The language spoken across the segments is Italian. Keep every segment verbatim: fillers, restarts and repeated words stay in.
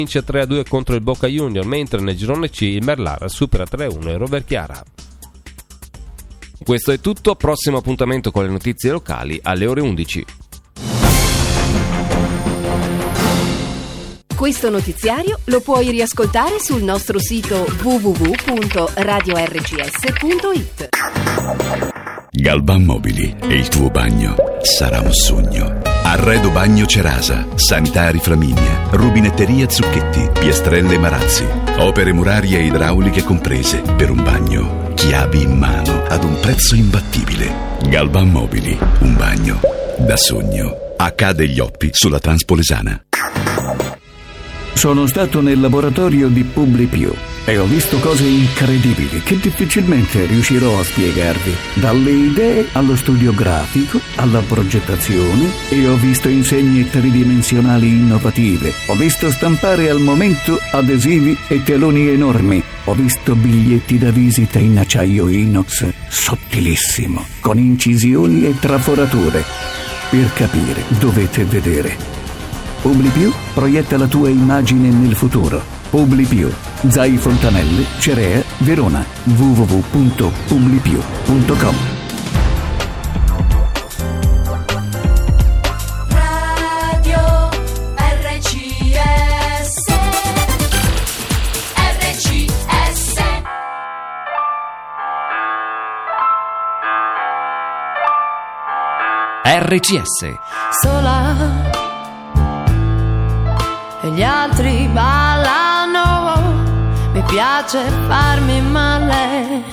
vince tre a due contro il Boca Junior, mentre nel girone C il Merlara supera tre a uno il Roverchiara. Questo è tutto, prossimo appuntamento con le notizie locali alle ore undici. Questo notiziario lo puoi riascoltare sul nostro sito w w w punto radio r g s punto i t. Galban Mobili e il tuo bagno sarà un sogno. Arredo Bagno Cerasa, Sanitari Flaminia, Rubinetteria Zucchetti, Piastrelle Marazzi, opere murarie e idrauliche comprese per un bagno, chiavi in mano ad un prezzo imbattibile. Galban Mobili, un bagno da sogno. H degli Oppi sulla Transpolesana. Sono stato nel laboratorio di PubliPiù e ho visto cose incredibili che difficilmente riuscirò a spiegarvi. Dalle idee allo studio grafico, alla progettazione, e ho visto insegne tridimensionali innovative. Ho visto stampare al momento adesivi e teloni enormi. Ho visto biglietti da visita in acciaio inox sottilissimo, con incisioni e traforature. Per capire dovete vedere. PubliPiù proietta la tua immagine nel futuro. PubliPiù, Zai Fontanelle, Cerea, Verona. w w w punto publipiù punto com. Radio R C S R C S R C S Sola e gli altri ballano, mi piace farmi male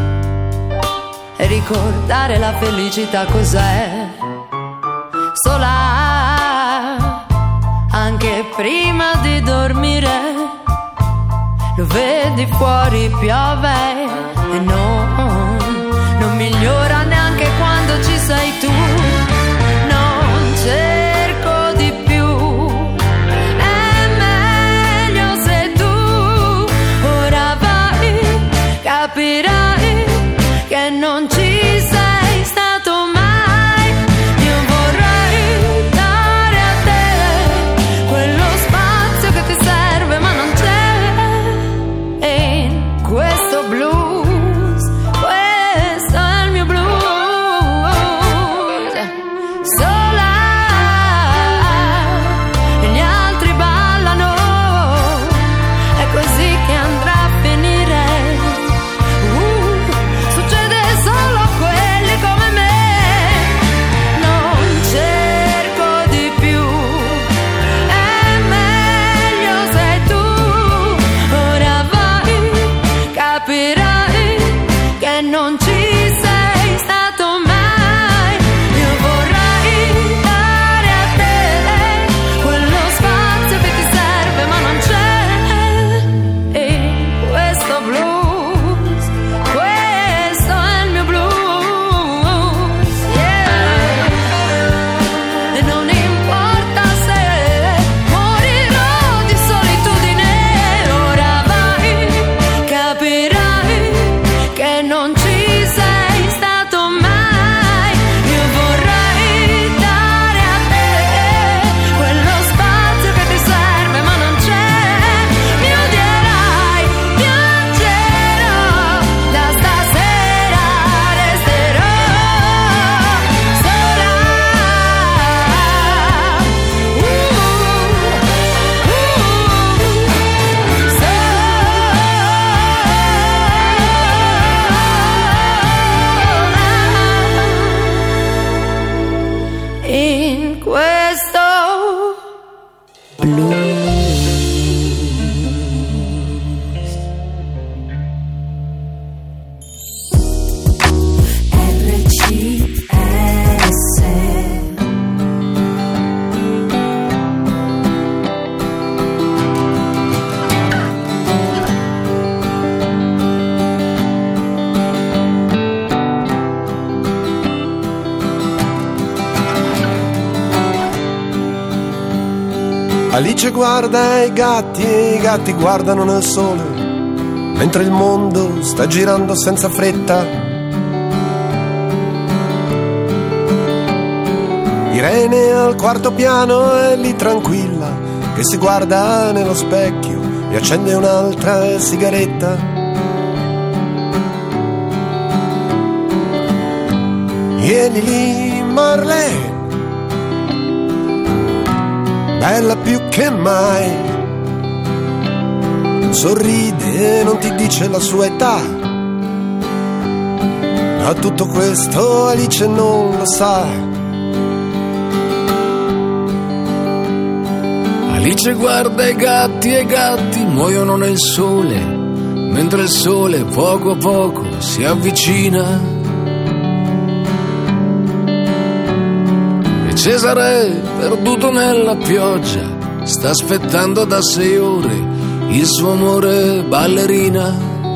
e ricordare la felicità cos'è. Sola anche prima di dormire, lo vedi fuori piove e non, non migliora neanche quando ci sei tu. Non cerco di più, è meglio se tu ora vai, capirai che non ci sei stato mai. Io vorrei dare a te quello spazio che ti serve ma non c'è. E in questo blues, questo è il mio blues. Sola e gli altri ballano, è così che andrà a finire. Uh, succede solo a quelli come me. Non cerco di più, è meglio se tu ora vai, capirai che non ci sei stato mai. Io vorrei dare a te quello spazio che ti serve ma non c'è. E questo blues, questo è il mio blues, yeah. E non importa se morirò di solitudine, ora vai, capirai che non ci sei stato mai. Io vorrei dare a te quello spazio che ti serve ma non c'è. Mi odierai, piangerò, da stasera resterò sola. Uh, uh, in questo blues. R C S Alice guarda i gatti e i gatti guardano nel sole, mentre il mondo sta girando senza fretta. Irene al quarto piano è lì tranquilla, che si guarda nello specchio e accende un'altra sigaretta. E Lili Marley, bella più che mai, sorride e non ti dice la sua età. Ma tutto questo Alice non lo sa. Alice guarda i gatti e i gatti muoiono nel sole, mentre il sole poco a poco si avvicina. E Cesare, perduto nella pioggia, sta aspettando da sei ore il suo amore ballerina.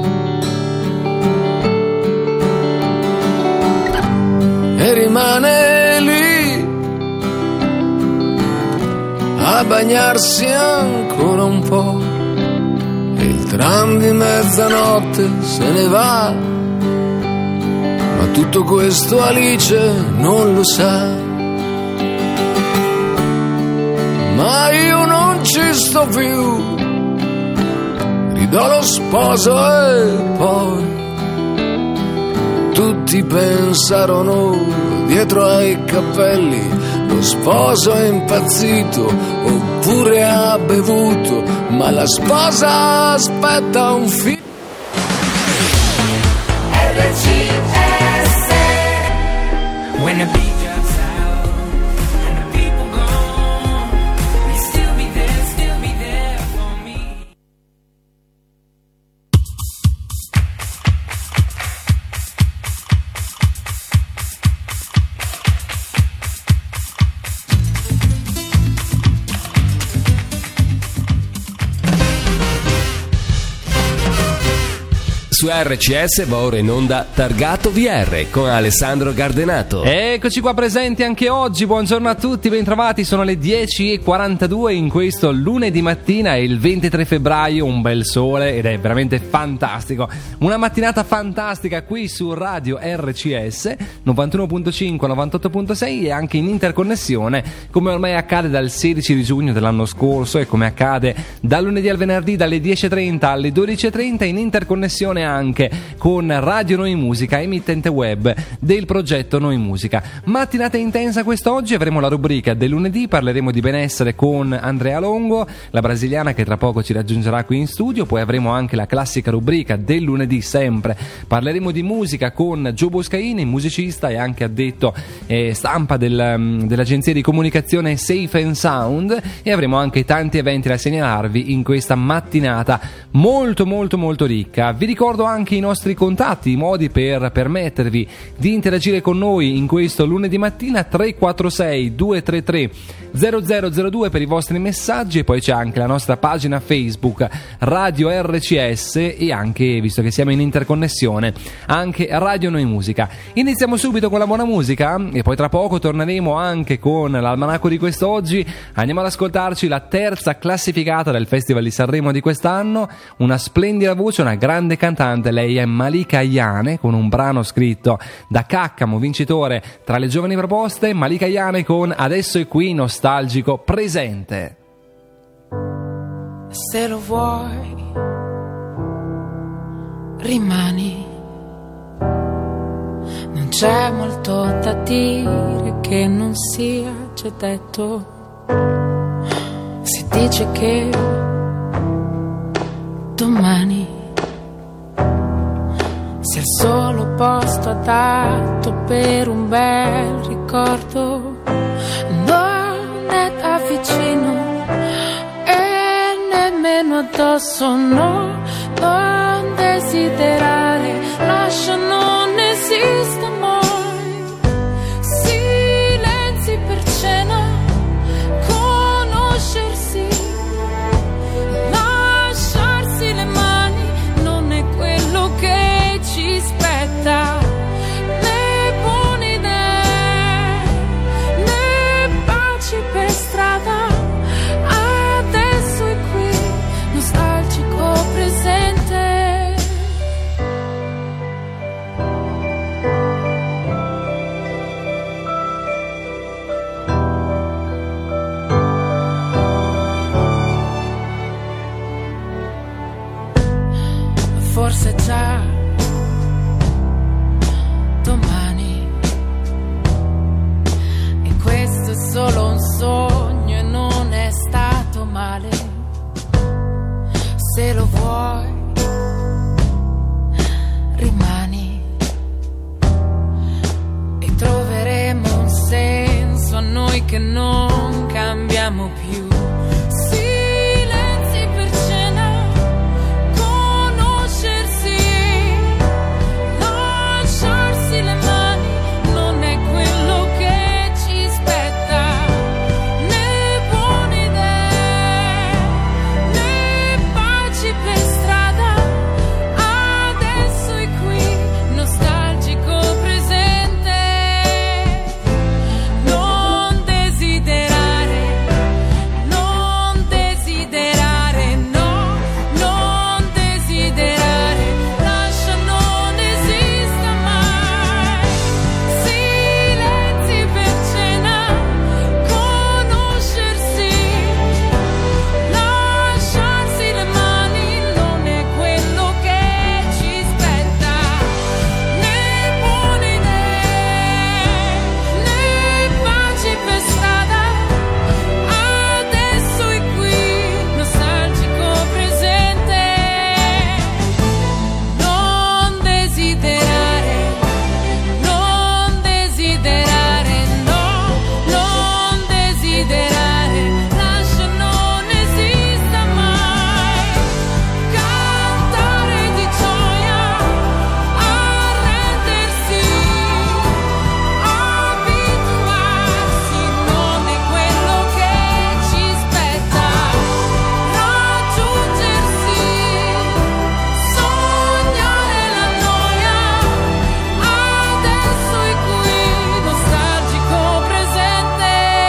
E rimane lì a bagnarsi ancora un po', e il tram di mezzanotte se ne va, ma tutto questo Alice non lo sa. Ma io non ci sto più, ridò lo sposo e poi tutti pensarono dietro ai cappelli: lo sposo è impazzito oppure ha bevuto, ma la sposa aspetta un figlio. R C S When the beat drops out and the people gone, you still be there, still be there for me. Su R C S va ora in onda Targato V R con Alessandro Gardenato. Eccoci qua presenti anche oggi, buongiorno a tutti, bentrovati, sono le dieci e quarantadue in questo lunedì mattina, è il ventitré febbraio, un bel sole ed è veramente fantastico, una mattinata fantastica qui su Radio R C S novantuno virgola cinque, novantotto virgola sei e anche in interconnessione come ormai accade dal sedici di giugno dell'anno scorso e come accade dal lunedì al venerdì dalle dieci e trenta alle dodici e trenta in interconnessione anche con Radio Noi Musica, emittente web del progetto Noi Musica. Mattinata intensa quest'oggi, avremo la rubrica del lunedì, parleremo di benessere con Andrea Longo, la brasiliana che tra poco ci raggiungerà qui in studio, poi avremo anche la classica rubrica del lunedì sempre, parleremo di musica con Gio Boscaini, musicista e anche addetto eh, stampa del, dell'agenzia di comunicazione Safe and Sound, e avremo anche tanti eventi da segnalarvi in questa mattinata molto molto molto ricca. Vi ricordo anche i nostri contatti, i modi per permettervi di interagire con noi in questo lunedì mattina: tre quattro sei due tre tre zero zero zero due per i vostri messaggi, e poi c'è anche la nostra pagina Facebook Radio R C S e anche, visto che siamo in interconnessione, anche Radio Noi Musica. Iniziamo subito con la buona musica e poi tra poco torneremo anche con l'almanacco di quest'oggi. Andiamo ad ascoltarci la terza classificata del Festival di Sanremo di quest'anno, una splendida voce, una grande cantante. Lei è Malika Ayane con un brano scritto da Caccamo, vincitore tra le giovani proposte. Malika Ayane con Adesso è qui, nostalgico presente. Se lo vuoi, rimani. Non c'è molto da dire che non sia già detto. Si dice che domani sia il solo posto adatto per un bel ricordo. Non è da vicino e nemmeno addosso, no, non desiderare, lascia, non esiste mai. Silenzi per cena, conoscersi, lasciarsi le mani, non è quello che ci spetta, né buone idee, né baci per strada. Adesso è qui, nostalgico presente. forse già domani. E questo è solo un sogno e non è stato male. Se lo vuoi, rimani e troveremo un senso a noi che non cambiamo più. Silenzi per cena, conoscersi, lasciarsi le mani, non è quello che ci spetta, né buone idee, né paci per strada. Adesso è qui, nostalgico presente. Non desiderare, non desiderare, no, non desiderare, lascia, non esista mai. Silenzi per cena, conoscersi, lasciarsi le mani, non è quello che ci spetta, né buone idee, né pace per strada. Adesso è qui, nostalgico presente. Non desiderare, non desiderare, no, non desiderare, lascia, non esista mai. Cantare di gioia, arrendersi, abituarsi, non è quello che ci spetta. Raggiungersi, sognare la noia. Adesso è qui, nostalgico presente.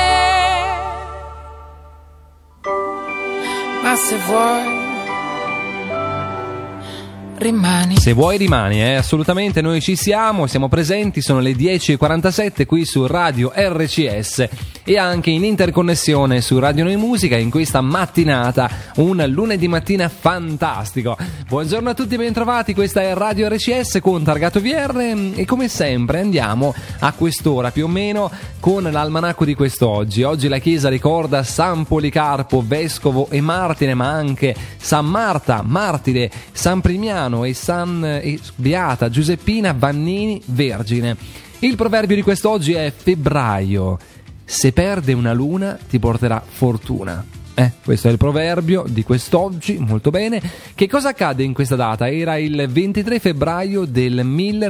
Ma se vuoi, rimani. Se vuoi rimani, eh, assolutamente, noi ci siamo, siamo presenti, sono le dieci e quarantasette qui su Radio R C S e anche in interconnessione su Radio Noi Musica in questa mattinata, un lunedì mattina fantastico. Buongiorno a tutti, bentrovati, questa è Radio R C S con Targato V R e come sempre andiamo a quest'ora più o meno con l'almanacco di quest'oggi. Oggi la Chiesa ricorda San Policarpo, vescovo e martire, ma anche San Marta, martire, San Primiano e San e Beata Giuseppina Vannini, vergine. Il proverbio di quest'oggi è febbraio. Se perde una luna ti porterà fortuna. Eh, questo è il proverbio di quest'oggi, molto bene. Che cosa accade in questa data? Era il ventitré febbraio del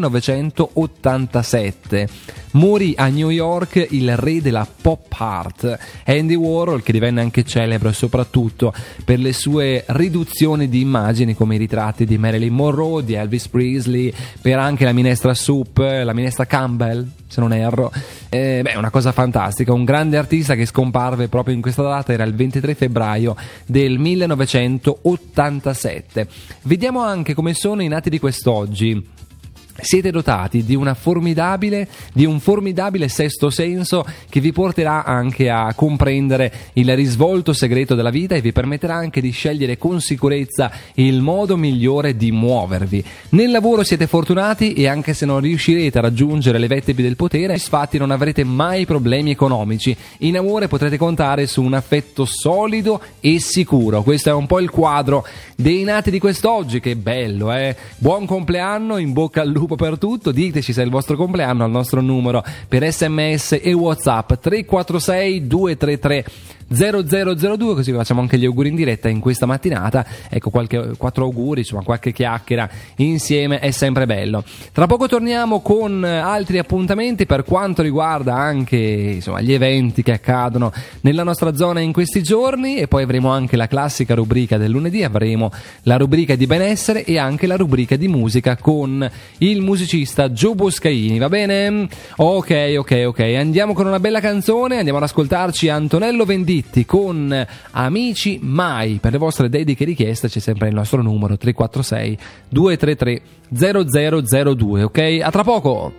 millenovecentottantasette. Morì a New York il re della pop art, Andy Warhol, che divenne anche celebre soprattutto per le sue riduzioni di immagini come i ritratti di Marilyn Monroe, di Elvis Presley, per anche la minestra Soup, la minestra Campbell, se non erro. Eh, beh, una cosa fantastica, un grande artista che scomparve proprio in questa data, era il ventitré febbraio del millenovecentottantasette. Vediamo anche come sono i nati di quest'oggi. Siete dotati di una formidabile di un formidabile sesto senso che vi porterà anche a comprendere il risvolto segreto della vita e vi permetterà anche di scegliere con sicurezza il modo migliore di muovervi. Nel lavoro siete fortunati e anche se non riuscirete a raggiungere le vette del potere, infatti non avrete mai problemi economici. In amore potrete contare su un affetto solido e sicuro. Questo è un po' il quadro dei nati di quest'oggi. Che bello, eh? Buon compleanno, in bocca al lupo per tutto. Diteci se è il vostro compleanno al nostro numero per sms e WhatsApp tre quattro sei due tre tre zero zero zero due, così vi facciamo anche gli auguri in diretta in questa mattinata. Ecco, qualche quattro auguri, insomma qualche chiacchiera insieme è sempre bello. Tra poco torniamo con altri appuntamenti per quanto riguarda anche insomma gli eventi che accadono nella nostra zona in questi giorni, e poi avremo anche la classica rubrica del lunedì, avremo la rubrica di benessere e anche la rubrica di musica con il musicista Joe Boscaini, va bene? Ok, ok, ok, andiamo con una bella canzone, andiamo ad ascoltarci Antonello Venditti con Amici Mai. Per le vostre dediche e richieste c'è sempre il nostro numero tre quattro sei due tre tre zero zero zero due, ok? A tra poco!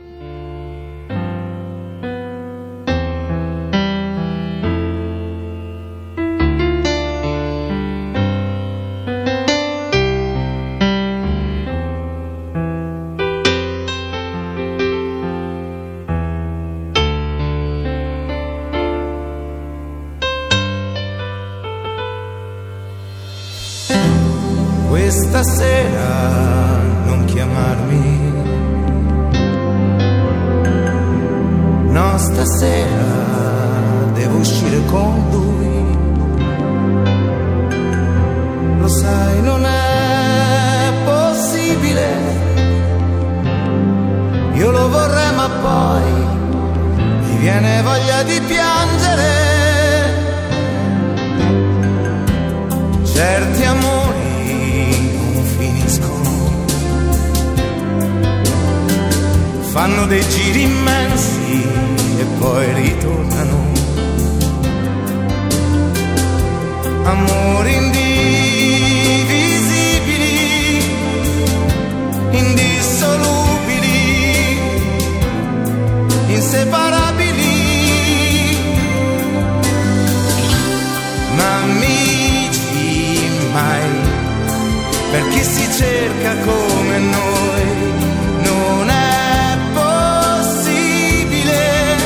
questa sera non chiamarmi. No, stasera devo uscire con lui. Lo sai, non è possibile. Io lo vorrei ma poi mi viene voglia di piangere. Certi amori non finiscono, fanno dei giri immensi e poi ritornano. Amori indivisibili, indissolubili, inseparabili. Ma amici mai, per chi si cerca come noi, non è possibile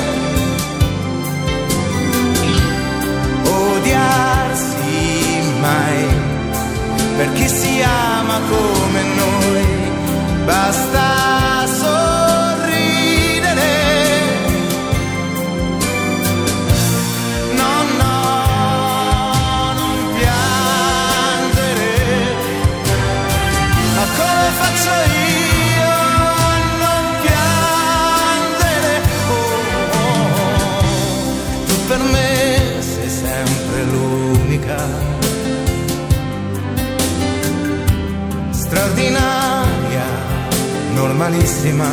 odiarsi mai, per chi si ama come noi, basta sorridere. No, no, non piangere, ma come faccio io a non piangere? Oh, oh, oh. Tu per me sei sempre l'unica, straordinaria, normalissima,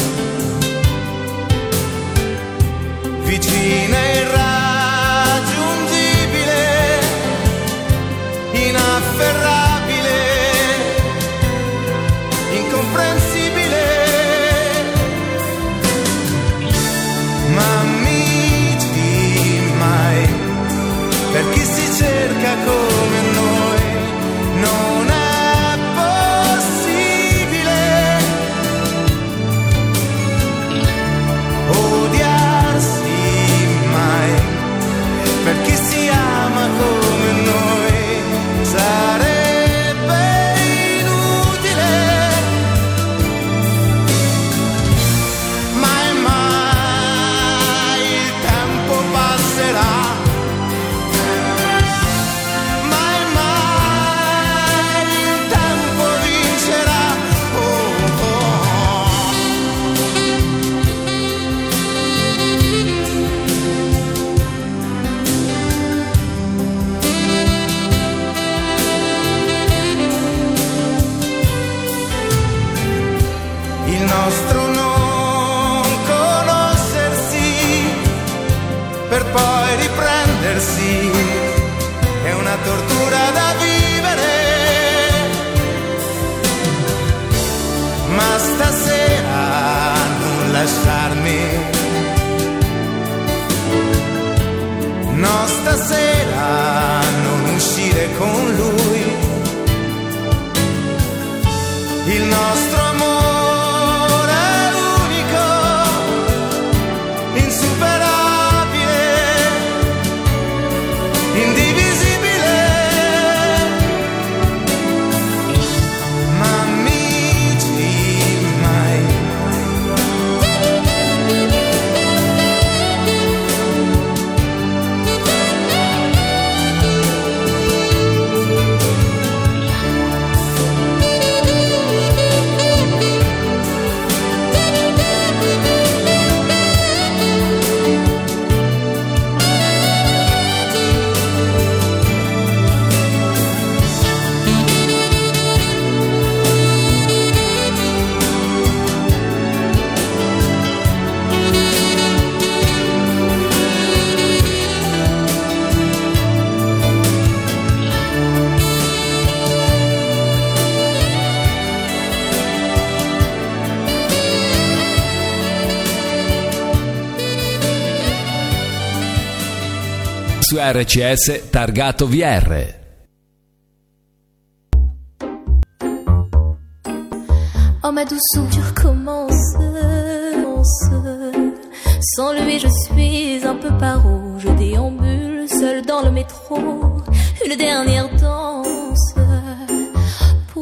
vicina e irraggiungibile, inafferrabile, incomprensibile. Ma amici mai, per chi si cerca come noi, non è possibile odiarsi mai, per chi si ama come noi, sarebbe inutile. Mai mai il tempo passerà, mai mai il tempo vincerà. Oh, oh. Il nostro non conoscersi per poi riprendersi è una tortura da vivere. Ma stasera non lasciarmi, no, stasera non uscire con lui. Il nostro amore è unico, insuperabile, indivisibile. Ma amici mai. Su R C S targato V R. Oh ma douce souffle commence, sans lui je suis un peu paro. Je déambule seule dans le métro, une dernière danse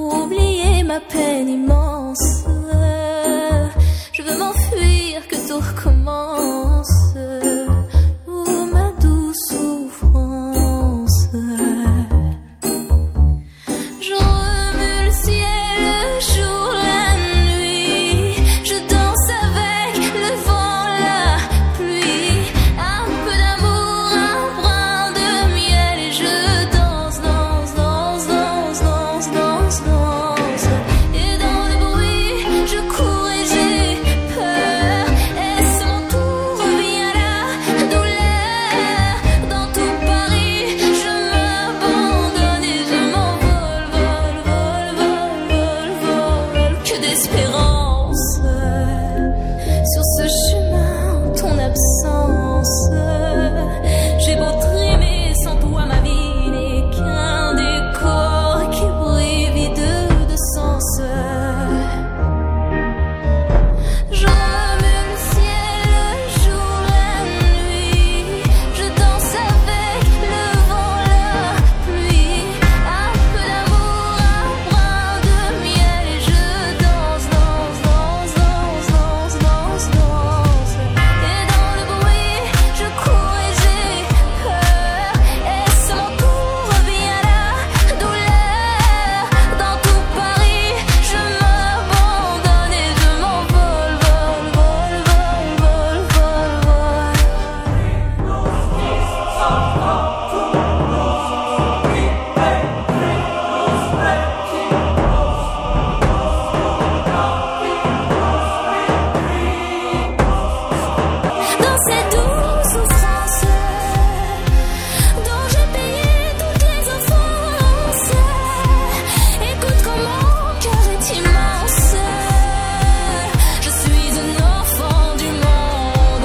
ma peine immense. Je veux m'enfuir, que tout recommence. Oh, ma douce souffrance. Je remue le ciel, le jour, la nuit. Je danse avec le vent, la pluie. Un peu d'amour, un brin de miel. Et je danse, danse, danse, danse, danse, danse, danse. Et dans le bruit, je cours et j'ai peur. Est-ce mon tour, revient la douleur. Dans tout Paris, je m'abandonne et je m'envole, vol, vol, vol, vol, vol. Que d'espérance sur ce chemin en ton absence. J'ai beau trimer, sans toi ma vie n'est qu'un décor qui brille vide de sens. Je remue le ciel, le jour, la nuit. Je danse avec le vent, la pluie. Un peu d'amour, un brin de miel. Et je danse, danse, danse, danse, danse, danse, danse. Et dans le bruit, je cours et j'ai peur. Est-ce mon tour, revient la douleur. Dans tout Paris, je m'abandonne et je m'envole, vol, vol, vol, vol, vol, vol. Dans cette douce souffrance dont j'ai payé toutes les offenses. Écoute comment mon cœur est immense. Je suis un enfant du monde.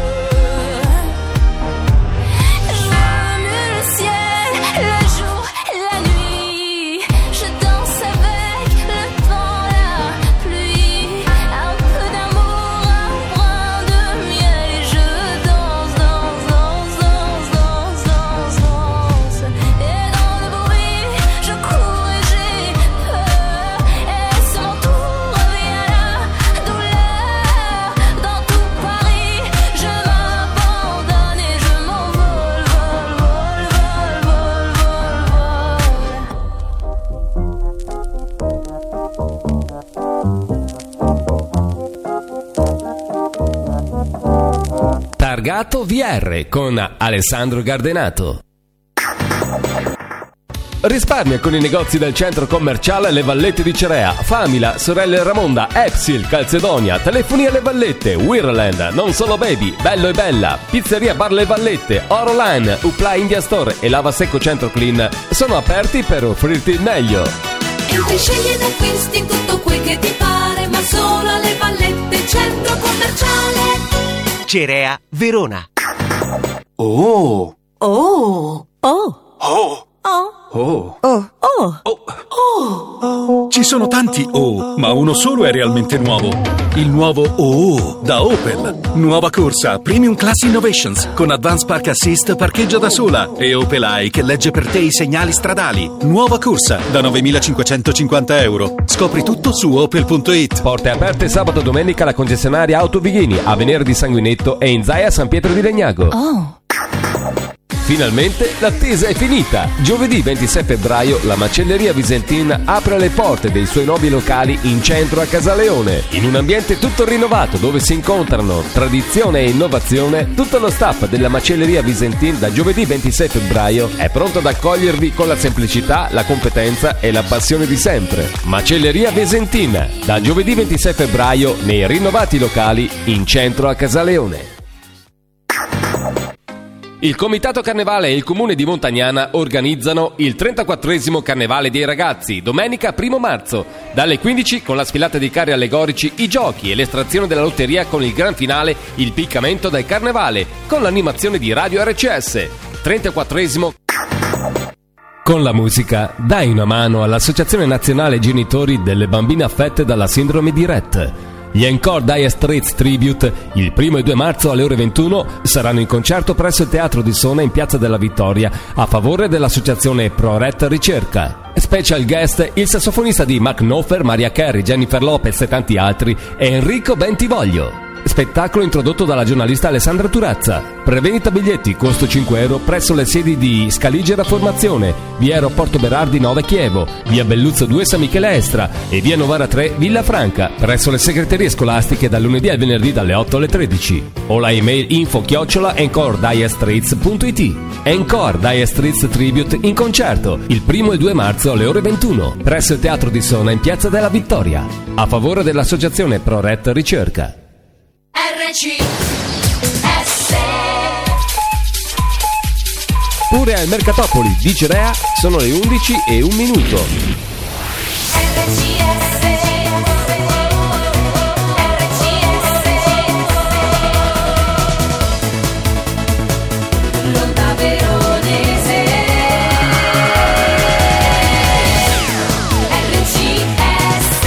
Je remue le ciel, le jour, la nuit. Je danse avec le vent, la pluie. Un peu d'amour, un brin de miel. Et je danse, danse, danse, danse, danse, danse, danse. Et dans le bruit, je cours et j'ai peur. Est-ce mon tour, revient la douleur. Dans tout Paris, je m'abandonne et je m'envole, vol, vol, vol, vol, vol. Targato V R con Alessandro Gardenato. Risparmia con i negozi del centro commerciale Le Vallette di Cerea, Famila, Sorelle Ramonda, Epsil, Calzedonia, Telefonia Le Vallette, Wirland, Non Solo Baby, Bello e Bella, Pizzeria Bar Le Vallette, Oroline, Upla India Store e Lava Secco Centro Clean sono aperti per offrirti il meglio. Entri, scegli ed acquisti tutto quel che ti pare, ma solo alle Vallette, centro commerciale Cerea, Verona. Oh. Oh. Oh. Oh. Oh. Oh. Oh. Oh. Oh. Ci sono tanti oh, ma uno solo è realmente nuovo. Il nuovo oh da Opel. Nuova corsa Premium Class Innovations con Advanced Park Assist, parcheggia da sola e Opel Eye che legge per te i segnali stradali. Nuova corsa da novemilacinquecentocinquanta euro. Scopri tutto su opel punto it. Porte aperte sabato e domenica alla concessionaria Auto Vighini, a Venere di Sanguinetto e in Zaia San Pietro di Legnago. Oh. Finalmente l'attesa è finita! Giovedì ventisei febbraio la Macelleria Visentin apre le porte dei suoi nuovi locali in centro a Casaleone, in un ambiente tutto rinnovato dove si incontrano tradizione e innovazione. Tutto lo staff della Macelleria Visentin da giovedì ventisei febbraio è pronto ad accogliervi con la semplicità, la competenza e la passione di sempre. Macelleria Visentin da giovedì ventisei febbraio nei rinnovati locali in centro a Casaleone. Il Comitato Carnevale e il Comune di Montagnana organizzano il trentaquattresimo Carnevale dei Ragazzi, domenica primo marzo, dalle quindici con la sfilata di carri allegorici, i giochi e l'estrazione della lotteria con il gran finale, il piccamento del Carnevale, con l'animazione di Radio R C S. trentaquattresimo Con la musica dai una mano all'Associazione Nazionale Genitori delle Bambine Affette dalla Sindrome di Rett. Gli Encore Dire Straits Tribute, il primo e due marzo alle ore ventuno, saranno in concerto presso il Teatro di Sona in Piazza della Vittoria a favore dell'associazione ProRet Ricerca. Special guest il sassofonista di Mark Knopfler, Mariah Carey, Jennifer Lopez e tanti altri, Enrico Bentivoglio. Spettacolo introdotto dalla giornalista Alessandra Turazza. Prevendita biglietti, costo cinque euro presso le sedi di Scaligera Formazione, via Aeroporto Berardi nove Chievo, via Belluzzo due San Michele Estra e via Novara tre Villa Franca, presso le segreterie scolastiche dal lunedì al venerdì dalle otto alle tredici. O la email info chiocciola encore dire straits punto it. Encore Dire Straits Tribute in concerto il primo e due marzo alle ore ventuno presso il Teatro di Sona in Piazza della Vittoria a favore dell'associazione ProRet Ricerca. R C S. Pure al Mercatopoli di Cirea sono le undici e un minuto. R C S. R C S. L'onda veronese. R C S.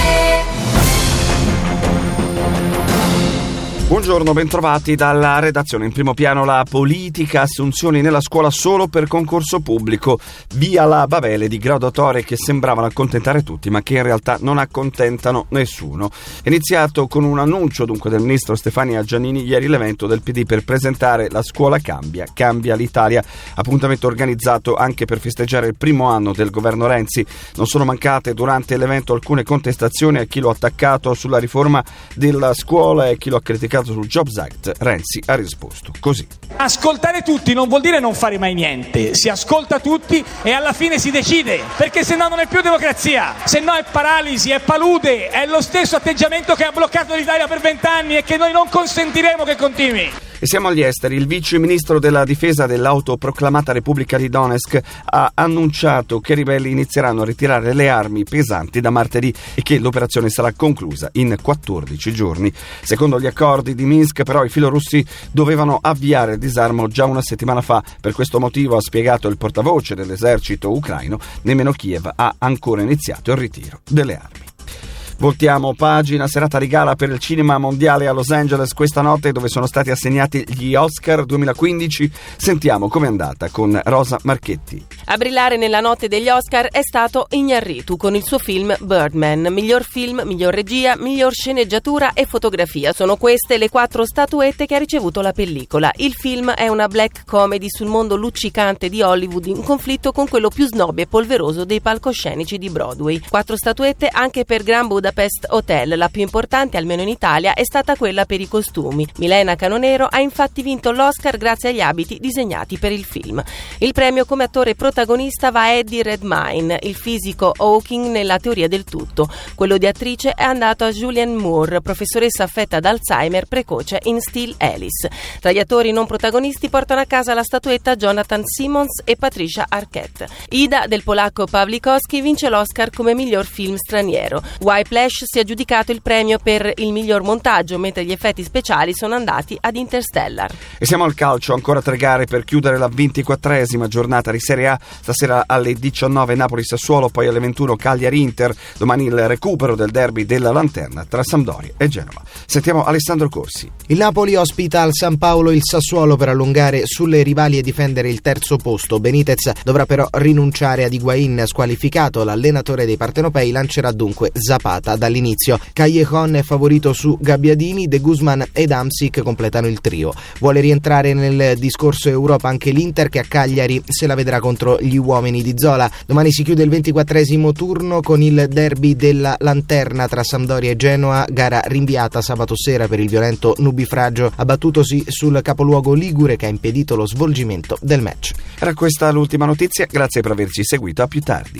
Buongiorno, bentrovati dalla redazione. In primo piano la politica, assunzioni nella scuola solo per concorso pubblico. Via la bavele di graduatorie che sembravano accontentare tutti, ma che in realtà non accontentano nessuno. È iniziato con un annuncio dunque del ministro Stefania Giannini ieri l'evento del P D per presentare La scuola cambia, cambia l'Italia. Appuntamento organizzato anche per festeggiare il primo anno del governo Renzi. Non sono mancate durante l'evento alcune contestazioni a chi lo ha attaccato sulla riforma della scuola e chi lo ha criticato sul Jobs Act. Renzi ha risposto così: ascoltare tutti non vuol dire non fare mai niente, si ascolta tutti e alla fine si decide, perché se no non è più democrazia, se no è paralisi, è palude, è lo stesso atteggiamento che ha bloccato l'Italia per vent'anni e che noi non consentiremo che continui. E siamo agli esteri. Il vice ministro della difesa dell'autoproclamata Repubblica di Donetsk ha annunciato che i ribelli inizieranno a ritirare le armi pesanti da martedì e che l'operazione sarà conclusa in quattordici giorni. Secondo gli accordi di Minsk, però, i filorussi dovevano avviare il disarmo già una settimana fa. Per questo motivo, ha spiegato il portavoce dell'esercito ucraino, nemmeno Kiev ha ancora iniziato il ritiro delle armi. Voltiamo pagina, serata di gala per il cinema mondiale a Los Angeles questa notte, dove sono stati assegnati gli Oscar duemilaquindici. Sentiamo com'è andata con Rosa Marchetti. A brillare nella notte degli Oscar è stato Iñárritu con il suo film Birdman. Miglior film, miglior regia, miglior sceneggiatura e fotografia. Sono queste le quattro statuette che ha ricevuto la pellicola. Il film è una black comedy sul mondo luccicante di Hollywood in conflitto con quello più snob e polveroso dei palcoscenici di Broadway. Quattro statuette anche per Grand Budapest Hotel. La più importante, almeno in Italia, è stata quella per i costumi. Milena Canonero ha infatti vinto l'Oscar grazie agli abiti disegnati per il film. Il premio come attore protagonista va a Eddie Redmayne, il fisico Hawking nella Teoria del tutto. Quello di attrice è andato a Julianne Moore, professoressa affetta da Alzheimer precoce in Still Alice. Tra gli attori non protagonisti portano a casa la statuetta Jonathan Simmons e Patricia Arquette. Ida del polacco Pawlikowski vince l'Oscar come miglior film straniero. Whiplash si è aggiudicato il premio per il miglior montaggio, mentre gli effetti speciali sono andati ad Interstellar. E siamo al calcio, ancora tre gare per chiudere la ventiquattresima giornata di Serie A. Stasera alle diciannove Napoli-Sassuolo, poi alle ventuno Cagliari-Inter, domani il recupero del derby della Lanterna tra Sampdoria e Genova. Sentiamo Alessandro Corsi. Il Napoli ospita al San Paolo il Sassuolo per allungare sulle rivali e difendere il terzo posto. Benitez dovrà però rinunciare ad Higuain, squalificato. L'allenatore dei partenopei lancerà dunque Zapata dall'inizio. Callejon è favorito su Gabbiadini, De Guzman ed Hamsik completano il trio. Vuole rientrare nel discorso Europa anche l'Inter, che a Cagliari se la vedrà contro gli uomini di Zola. Domani si chiude il ventiquattresimo turno con il derby della Lanterna tra Sampdoria e Genoa, gara rinviata sabato sera per il violento nubifragio abbattutosi sul capoluogo ligure che ha impedito lo svolgimento del match. Era questa l'ultima notizia, grazie per averci seguito, a più tardi.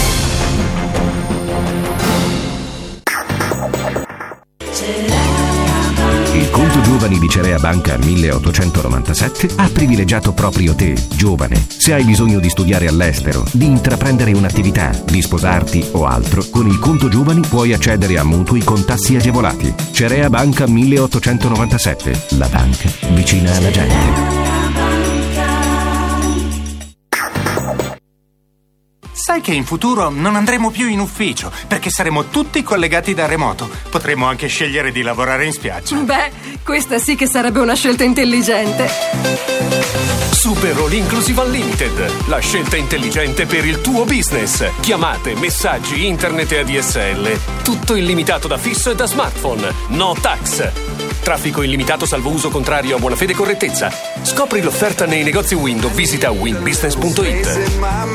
Il conto giovani di Cerea Banca milleottocentonovantasette ha privilegiato proprio te, giovane. Se hai bisogno di studiare all'estero, di intraprendere un'attività, di sposarti o altro, con il conto giovani puoi accedere a mutui con tassi agevolati. Cerea Banca milleottocentonovantasette, la banca vicina alla gente. Sai che in futuro non andremo più in ufficio, perché saremo tutti collegati da remoto. Potremmo anche scegliere di lavorare in spiaggia. Beh, questa sì che sarebbe una scelta intelligente. Super All Inclusive Unlimited, la scelta intelligente per il tuo business. Chiamate, messaggi, internet e A D S L. Tutto illimitato da fisso e da smartphone. No tax. Traffico illimitato salvo uso contrario a buona fede e correttezza. Scopri l'offerta nei negozi Wind o visita winbusiness punto it.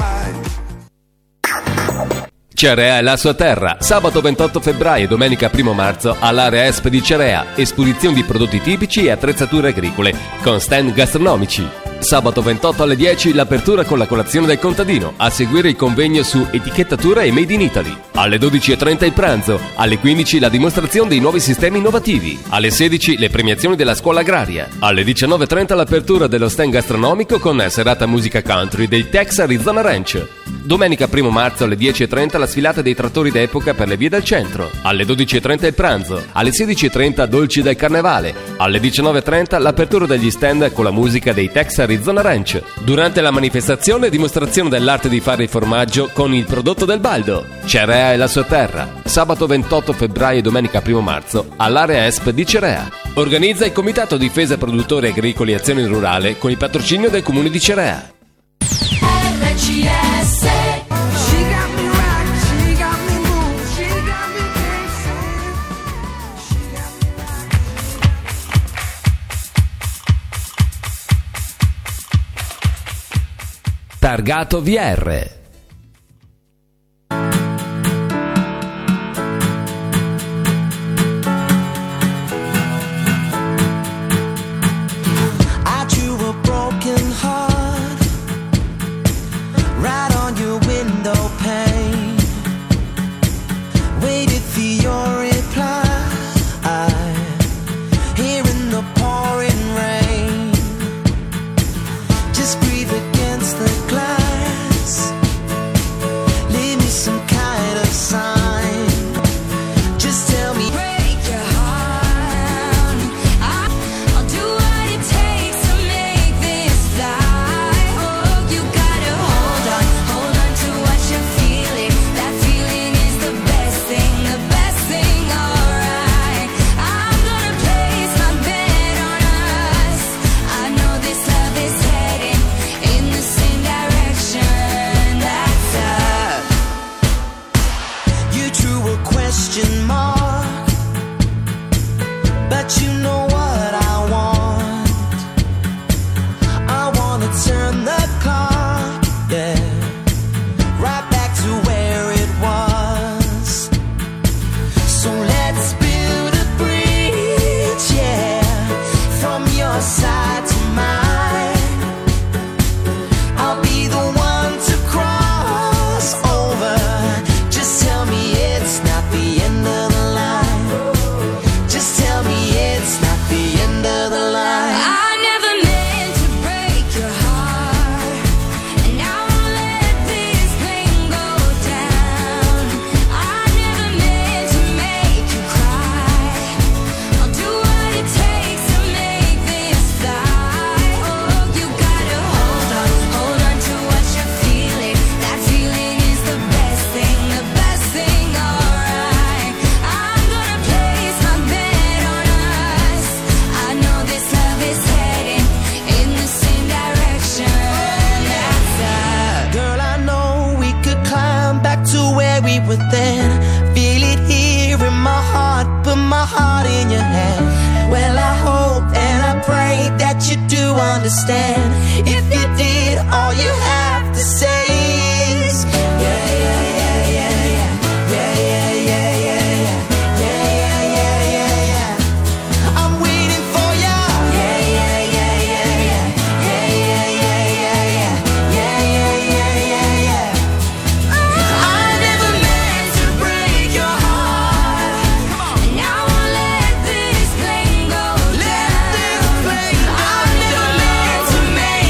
Cerea è la sua terra. Sabato ventotto febbraio e domenica primo marzo all'area Esp di Cerea. Esposizione di prodotti tipici e attrezzature agricole con stand gastronomici. Sabato ventotto alle dieci l'apertura con la colazione del contadino. A seguire il convegno su etichettatura e Made in Italy. Alle dodici e trenta il pranzo. Alle quindici la dimostrazione dei nuovi sistemi innovativi. Alle sedici le premiazioni della scuola agraria. Alle diciannove e trenta l'apertura dello stand gastronomico con serata musica country del Tex Arizona Ranch. Domenica primo marzo alle dieci e trenta la sfilata dei trattori d'epoca per le vie del centro. Alle dodici e trenta il pranzo. Alle sedici e trenta dolci del carnevale. Alle diciannove e trenta l'apertura degli stand con la musica dei Tex Arizona Ranch. Durante la manifestazione dimostrazione dell'arte di fare il formaggio con il prodotto del Baldo. Cerea è la sua terra. Sabato ventotto febbraio e domenica primo marzo all'area Esp di Cerea. Organizza il Comitato Difesa Produttori Agricoli e Azione Rurale con il patrocinio del Comune di Cerea. R C S. She got me right, she got me moved, she got me dancing. She got me right. Targato V R. I drew a broken heart right on your window pane. Waited for your reply. Here in the pouring rain. Just breathe against the glass. Leave me some kind of sign. Just tell me. Break your heart. I- I'll do what it takes to make this fly. Oh, you gotta hold on, hold on to what you're feeling. That feeling is the best thing, the best thing, alright. I'm gonna place my bet on us. I know this love is heading in the same direction. That's up. You drew a question mark, but you know what I want. I wanna turn the clock, yeah, right back to where it was. So let's build a bridge, yeah, from your side to mine. I'll be the one to cross over. Just tell me it's not the end of the line. Just tell me it's not the end of the line. I never meant to break your heart, and I won't let this pain go down. I never meant to make you cry. I'll do what it takes to make this fly. Oh, you gotta hold on, hold on to what you're feeling. That feeling is the best thing, the best thing, alright. I'm gonna place my bet on us. I know this love is heading in the same direction. That's up. Girl, I know we could climb back to where we were then. Feel it here in my heart, put my heart in your hand. Well, I hope and I pray that you do understand. If you did, all you have to say is yeah, yeah, yeah, yeah, yeah, yeah, yeah, yeah, yeah, yeah, yeah, yeah, yeah, yeah. I'm waiting for ya. Yeah, yeah, yeah, yeah, yeah, yeah, yeah, yeah, yeah, yeah, yeah, yeah, yeah, yeah, yeah. I never meant to break your heart, And I won't let this pain go down. I never meant to make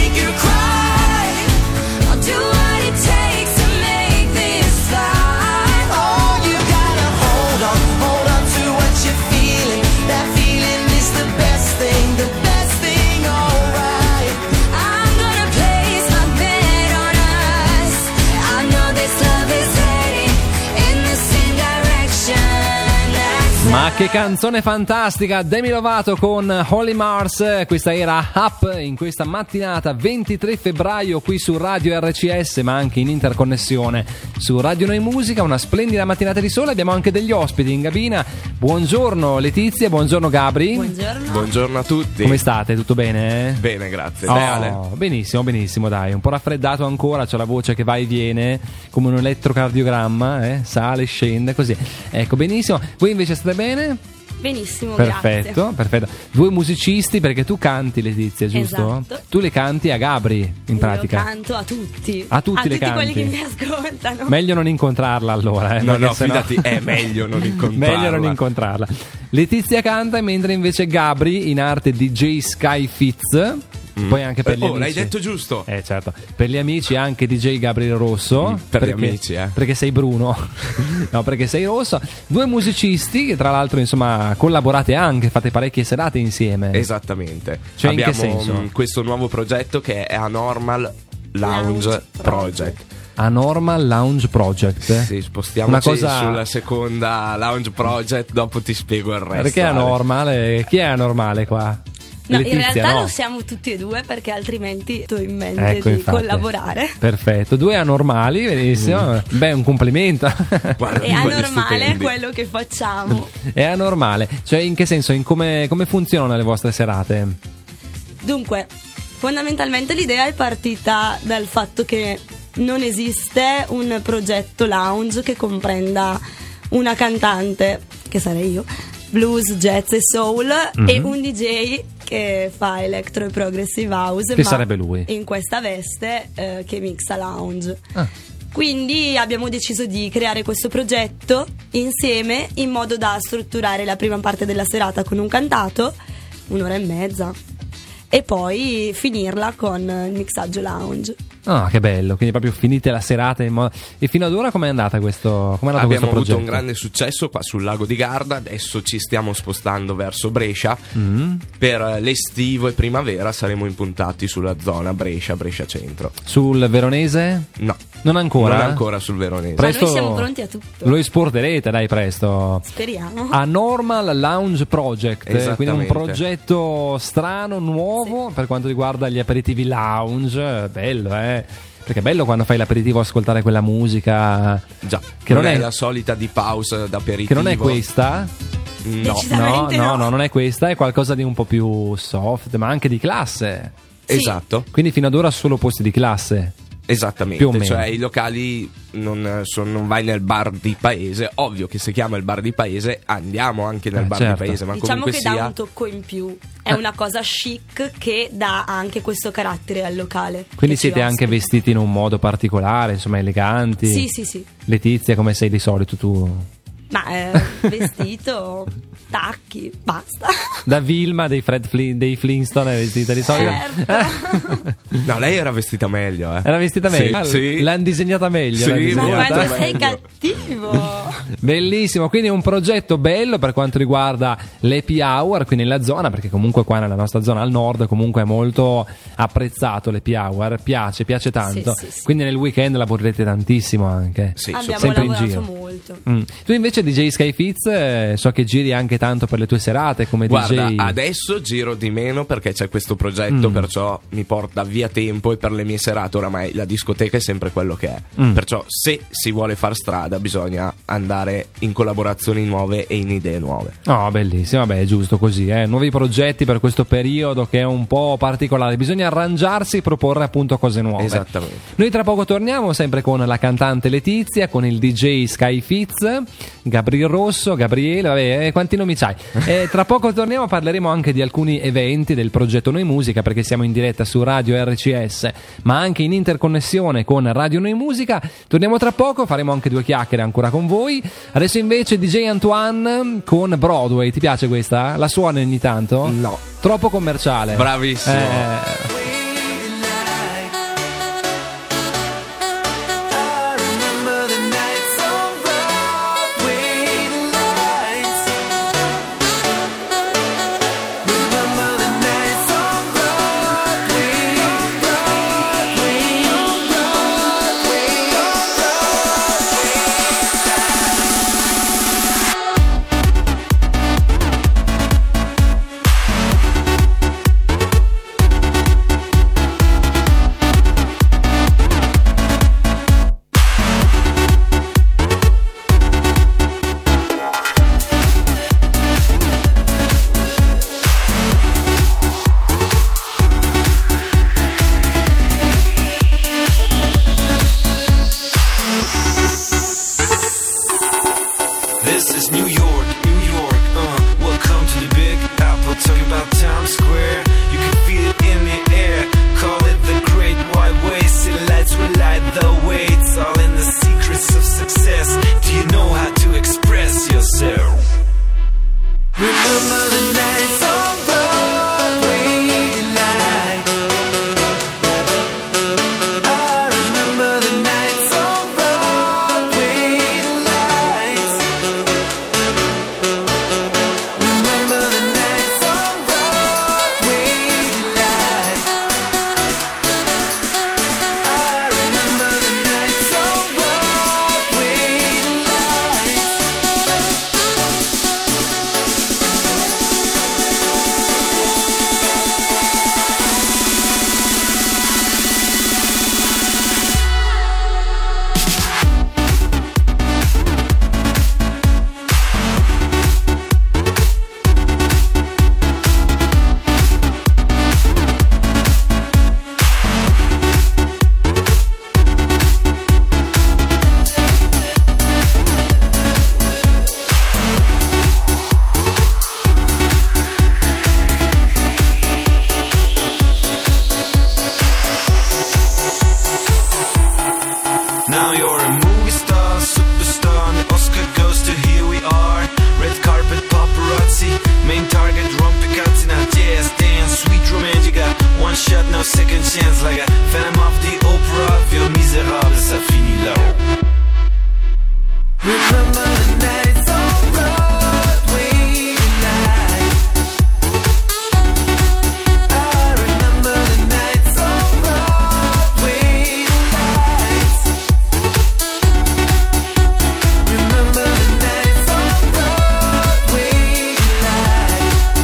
Ma che canzone fantastica, Demi Lovato con Holy Mars. Questa era Up in questa mattinata ventitré febbraio qui su Radio R C S, ma anche in interconnessione su Radio Noi Musica. Una splendida mattinata di sole. Abbiamo anche degli ospiti in cabina. Buongiorno Letizia, buongiorno Gabri. Buongiorno. Buongiorno a tutti. Come state? Tutto bene? Bene, grazie. Oh, Bene. benissimo, benissimo, dai. Un po' raffreddato ancora, c'è la voce che va e viene come un elettrocardiogramma, eh? Sale, scende, così. Ecco, benissimo. Voi invece state bene? Benissimo, Perfetto, grazie. perfetto. Due musicisti, perché tu canti, Letizia, giusto? Esatto. Tu le canti a Gabri, in pratica. Io canto a tutti. A tutti le quelli canti. che mi ascoltano. Meglio non incontrarla allora, eh, No, perché no, sennò- fidati, è meglio non incontrarla. Meglio non incontrarla. Letizia canta, mentre invece Gabri, in arte D J Sky Fitz. Poi anche per Eh, gli oh, amici. l'hai detto giusto. Eh, certo. Per gli amici anche D J Gabriele Rosso. per gli perché- amici, eh. Perché sei Bruno. No, perché sei rosso. Due musicisti che tra l'altro, insomma, collaborate anche, fate parecchie serate insieme. Esattamente. Cioè, in che Abbiamo senso? mh, questo nuovo progetto che è Anormal Lounge Project. Anormal Lounge Project. Sì, spostiamoci Una cosa- sulla seconda Lounge Project, dopo ti spiego il resto. Perché è Ale. anormale? Chi è anormale qua? No, Letizia, in realtà no? lo siamo tutti e due, perché altrimenti sto in mente Ecco, di infatti. collaborare. Perfetto, due anormali, benissimo. Beh, un complimento. È anormale quello che facciamo. È anormale. Cioè, in che senso? In come, come funzionano le vostre serate? Dunque, fondamentalmente l'idea è partita dal fatto che non esiste un progetto lounge che comprenda una cantante, che sarei io, blues, jazz e soul, Mhm. e un D J che fa electro e progressive house, Che ma sarebbe lui. in questa veste eh, che mixa lounge. Ah. Quindi abbiamo deciso di creare questo progetto insieme, in modo da strutturare la prima parte della serata con un cantato, un'ora e mezza, e poi finirla con il mixaggio lounge. Ah, che bello, quindi proprio finite la serata in modo... E fino ad ora com'è andata questo, com'è andato Abbiamo questo avuto progetto? un grande successo qua sul lago di Garda, adesso ci stiamo spostando verso Brescia. Mm. Per l'estivo e primavera saremo impuntati sulla zona Brescia, Brescia Centro. Sul veronese? No. Non ancora? Non ancora sul veronese. Ma noi siamo pronti a tutto. Lo esporterete, dai, presto. Speriamo. Anormal Lounge Project, quindi un Esattamente. progetto strano, nuovo per quanto riguarda gli aperitivi lounge. Bello, eh? Perché è bello quando fai l'aperitivo ascoltare quella musica. Già, Che non, non è, è la solita di pause d'aperitivo. che non è questa. No. No, Decisamente no, no. no, non è questa, è qualcosa di un po' più soft, ma anche di classe. Esatto. Quindi fino ad ora solo posti di classe. Esattamente, Più o meno. cioè i locali non, sono, non vai nel bar di paese, ovvio che si chiama il bar di paese, andiamo anche nel Eh, bar certo. di paese, ma Diciamo comunque che sia... dà un tocco in più, è una cosa chic che dà anche questo carattere al locale. Quindi che ci siete anche ospita. vestiti in un modo particolare, insomma, eleganti. Sì, sì, sì. Letizia, come sei di solito tu? Ma eh, vestito, tacchi, basta. Da Vilma dei Fred Flin- dei Flintstone è vestita di solito. Certo. No, lei era vestita meglio, eh. Era vestita Sì, meglio? sì. L'hanno disegnata meglio. Sì, l'hanno Ma disegnata. quando sei cattivo. Bellissimo, quindi un progetto bello per quanto riguarda l'happy hour qui nella zona, perché comunque qua nella nostra zona al nord comunque è molto apprezzato l'happy hour, piace, piace tanto. Sì, sì, sì. Quindi nel weekend lavorerete tantissimo anche. Sì, Abbiamo sempre in lavorato giro. molto. Mm. Tu invece D J Sky Fitz, eh, so che giri anche tanto per le tue serate come Guarda, D J. adesso giro di meno perché c'è questo progetto, Mm. perciò mi porta via tempo, e per le mie serate oramai la discoteca è sempre quello che è. Mm. Perciò se si vuole far strada bisogna andare in collaborazioni nuove e in idee nuove. No, bellissimo, vabbè, è giusto così, eh. Nuovi progetti per questo periodo che è un po' particolare, bisogna arrangiarsi e proporre appunto cose nuove. Esattamente. Noi tra poco torniamo sempre con la cantante Letizia, con il D J Sky Fitz, Gabriele Rosso, Gabriele, vabbè, eh, quanti nomi c'hai? Eh, tra poco torniamo, parleremo anche di alcuni eventi del progetto Noi Musica, perché siamo in diretta su Radio R C S, ma anche in interconnessione con Radio Noi Musica. Torniamo tra poco, faremo anche due chiacchiere ancora con voi. Adesso invece D J Antoine con Broadway, ti piace questa? La suoni ogni tanto? No. Troppo commerciale. Bravissimo. Eh, This is New York, New York, uh, welcome to the Big Apple. Talking about Times Square, you can feel it in the air. Call it the Great White Way. City lights will light the way. It's all in the secrets of success. Do you know how to express yourself? Remember the nights on Broadway light. I remember the nights on Broadway lights. Remember the nights on Broadway lights. I remember the nights on Broadway lights. Now you're a movie star, superstar, and the Oscar goes to Here We Are. Red carpet, paparazzi, main target, rompicazzi. Now jazz, dance, sweet romantica. One shot, no second chance. Like a Phantom of the Opera, Vieux Misérable, ça finit là. Remember the nights on Broadway night. I remember the nights on Broadway nights. Remember the nights on Broadway night.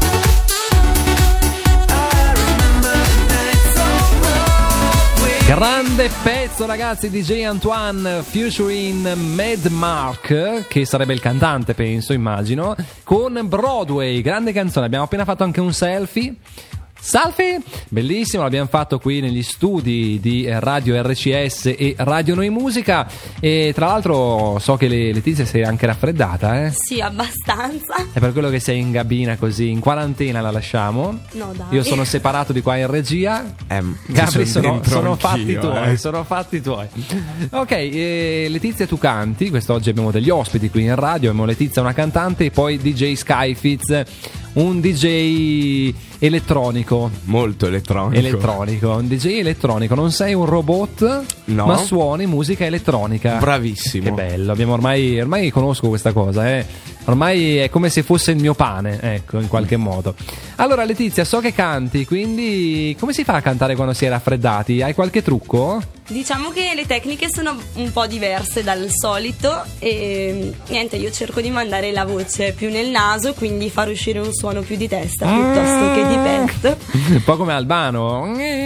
I remember the nights on Broadway. Grande pezzo, ragazzi, D J Antoine featuring Mad Mark, che sarebbe il cantante, penso, immagino, con Broadway. Grande canzone. Abbiamo appena fatto anche un selfie. Selfie! Bellissimo, l'abbiamo fatto qui negli studi di Radio R C S e Radio Noi Musica. E tra l'altro so che le, Letizia si è anche raffreddata, eh? Sì, abbastanza. È per quello che sei in gabina così, in quarantena la lasciamo. No, dai. Io sono separato di qua in regia. Eh, Gabri, sono, dentro sono anch'io, fatti tuoi, eh. sono fatti tuoi. Ok, eh, Letizia, tu canti. Quest'oggi abbiamo degli ospiti qui in radio. Abbiamo Letizia, una cantante, e poi D J Skyfitz, un D J elettronico. Molto elettronico. Elettronico, un D J elettronico. Non sei un robot, No. ma suoni musica elettronica. Bravissimo. Che bello. Abbiamo ormai, ormai conosco questa cosa, eh. Ormai è come se fosse il mio pane, ecco, in qualche modo. Allora, Letizia, so che canti, quindi come si fa a cantare quando si è raffreddati? Hai qualche trucco? Diciamo che le tecniche sono un po' diverse dal solito e niente, io cerco di mandare la voce più nel naso, quindi far uscire un suono più di testa piuttosto che di petto. Un po' come Albano.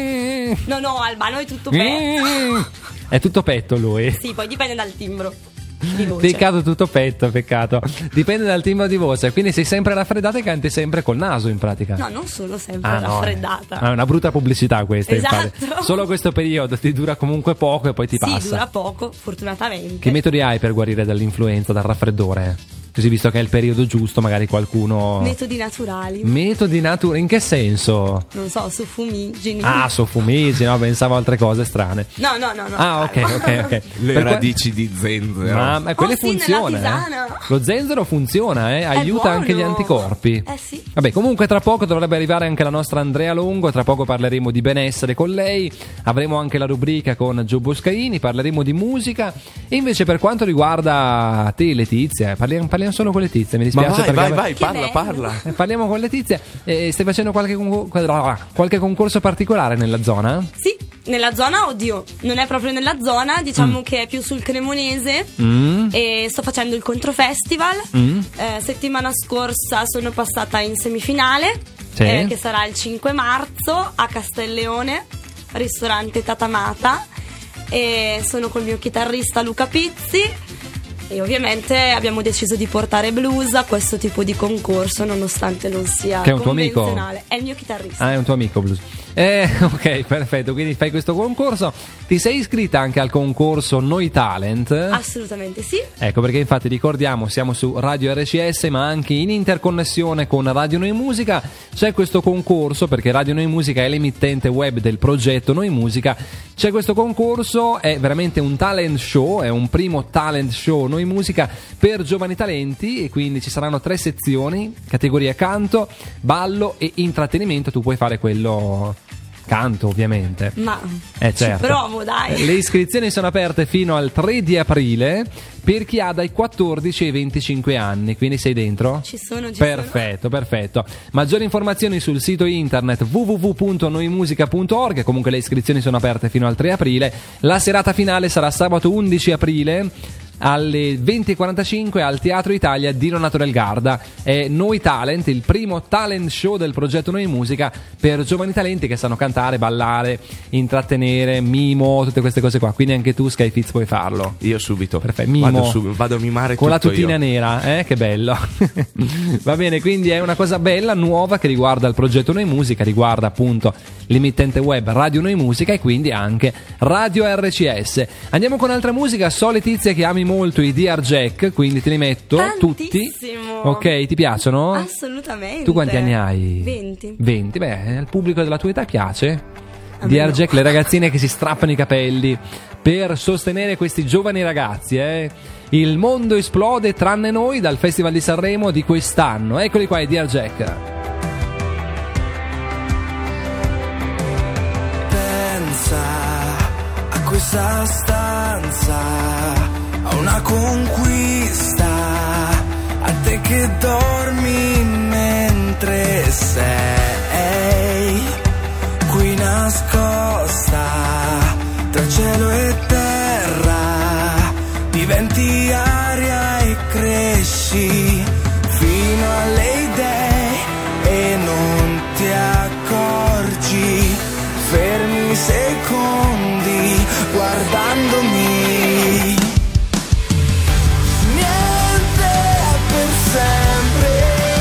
No, no, Albano è tutto petto. È tutto petto lui. Sì, poi dipende dal timbro di voce. Peccato, tutto petto, peccato. Dipende dal timbro di voce, quindi sei sempre raffreddata e canti sempre col naso in pratica. No, non sono sempre Ah, no, raffreddata. eh. Ah, è una brutta pubblicità questa, Esatto. infatti. Solo questo periodo ti dura comunque poco e poi ti Sì, passa. dura poco, fortunatamente. Che metodi hai per guarire dall'influenza, dal raffreddore? Così, visto che è il periodo giusto, magari qualcuno... Metodi naturali. Metodi naturali, in che senso? Non so, su fumigeni. Ah, soffumigi, no, pensavo a altre cose strane. No, no, no, no. Ah, ok, ok, ok. Le Per que- radici di zenzero. Ma, ma quelle Oh, sì, nella funzionano, tisana. eh. Lo zenzero funziona, eh. Aiuta buono. anche gli anticorpi. Eh sì. Vabbè, comunque tra poco dovrebbe arrivare anche la nostra Andrea Longo. Tra poco parleremo di benessere con lei. Avremo anche la rubrica con Gio Boscaini. Parleremo di musica. E invece, per quanto riguarda te, Letizia, parliamo, parliamo solo con Letizia. Mi Ma dispiace vai, perché vai, vai, parla, parla. Eh, parliamo con Letizia. Eh, stai facendo qualche, concor- qualche concorso particolare nella zona? Sì, nella zona, oddio, non è proprio nella zona, diciamo Mm. che è più sul Cremonese. Mm. E sto facendo il Controfestival. Mm. Eh, settimana scorsa sono passata in semifinale, Sì. eh, che sarà il cinque marzo a Castelleone, ristorante Tatamata. E sono col mio chitarrista Luca Pizzi. E ovviamente abbiamo deciso di portare blues a questo tipo di concorso, nonostante non sia Che è un tuo amico? convenzionale. È il mio chitarrista. Ah, è un tuo amico blues. Eh, ok, perfetto, quindi fai questo concorso. Ti sei iscritta anche al concorso Noi Talent? Assolutamente sì. Ecco, perché infatti ricordiamo, siamo su Radio R C S, ma anche in interconnessione con Radio Noi Musica. C'è questo concorso, perché Radio Noi Musica è l'emittente web del progetto Noi Musica. C'è questo concorso, è veramente un talent show, è un primo talent show Noi Musica per giovani talenti, e quindi ci saranno tre sezioni: categoria canto, ballo e intrattenimento. Tu puoi fare quello canto, ovviamente. Ma Eh, certo. ci provo, dai. Le iscrizioni sono aperte fino al tre di aprile per chi ha dai quattordici ai venticinque anni, quindi sei dentro? Ci sono, ci Perfetto, perfetto. Maggiori informazioni sul sito internet w w w punto noimusica punto org. Comunque le iscrizioni sono aperte fino al tre aprile. La serata finale sarà sabato undici aprile alle venti e quarantacinque al Teatro Italia di Donato del Garda. È Noi Talent, il primo talent show del progetto Noi Musica per giovani talenti che sanno cantare, ballare, intrattenere, mimo, tutte queste cose qua. Quindi anche tu, Skyfitz, puoi farlo. Io subito. Perfetto, mimo. Vado, subito, vado a mimare con la tutto tutina io. nera, eh? Che bello. Va bene, quindi è una cosa bella, nuova, che riguarda il progetto Noi Musica, riguarda appunto l'emittente web Radio Noi Musica e quindi anche Radio R C S. Andiamo con altra musica. So, Letizia, che ami molto i D R Jack, quindi te li metto tutti. Tantissimo. Ok, ti piacciono? Assolutamente. Tu quanti anni hai? venti. venti, beh, al pubblico della tua età piace? A D me R no. Jack, le ragazzine che si strappano i capelli per sostenere questi giovani ragazzi, eh. Il mondo esplode tranne noi, dal Festival di Sanremo di quest'anno. Eccoli qua i D R Jack. Pensa a questa stanza, a una conquista, a te che dormi mentre sei qui nascosta tra cielo e terra, diventi aria e cresci fino alle idee e non ti accorgi, fermi secondi guardandomi. Niente è per sempre,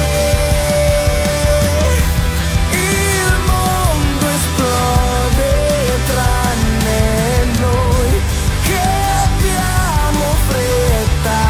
il mondo esplode tranne noi che abbiamo fretta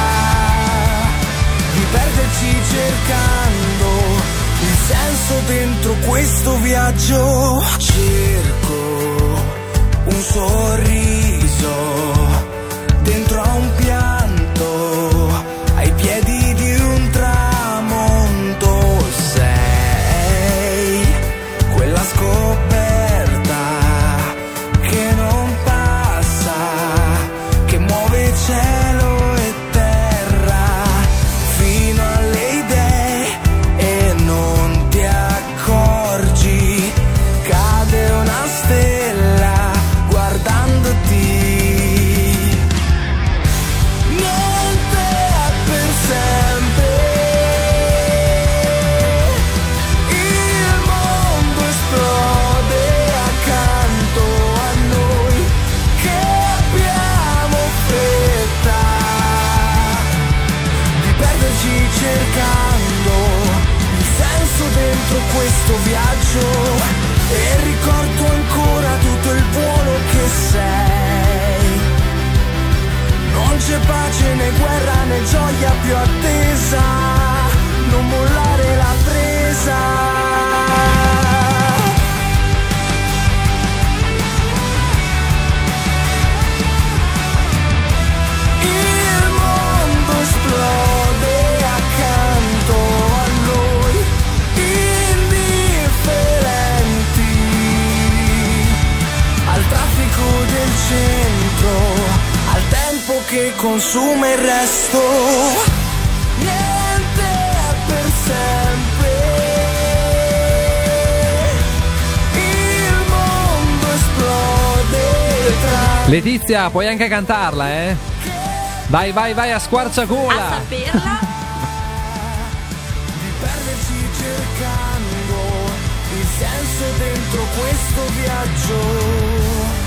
di perderci cercando il senso dentro questo viaggio. Cerco un sorriso dentro a un pianto, ai piedi di un tramonto. Sei quella scoperta che non passa, che muove cielo e terra fino alle idee e non ti accorgi, cade una stella guardandoti. Niente è per sempre, il mondo esplode accanto a noi che abbiamo fretta di perderci cercando il senso dentro questo viaggio. E ricordo ancora tutto il buono che sei. Non c'è pace né guerra né gioia più attesa, non mollare la presa. Il mondo esplode accanto a noi, indifferenti al traffico del centro, al tempo che consuma il resto. Niente è per sempre, il mondo esplode tra Letizia, puoi anche cantarla, eh? Vai, vai, vai a squarciagola. A saperla. di perderci cercando il senso dentro questo viaggio.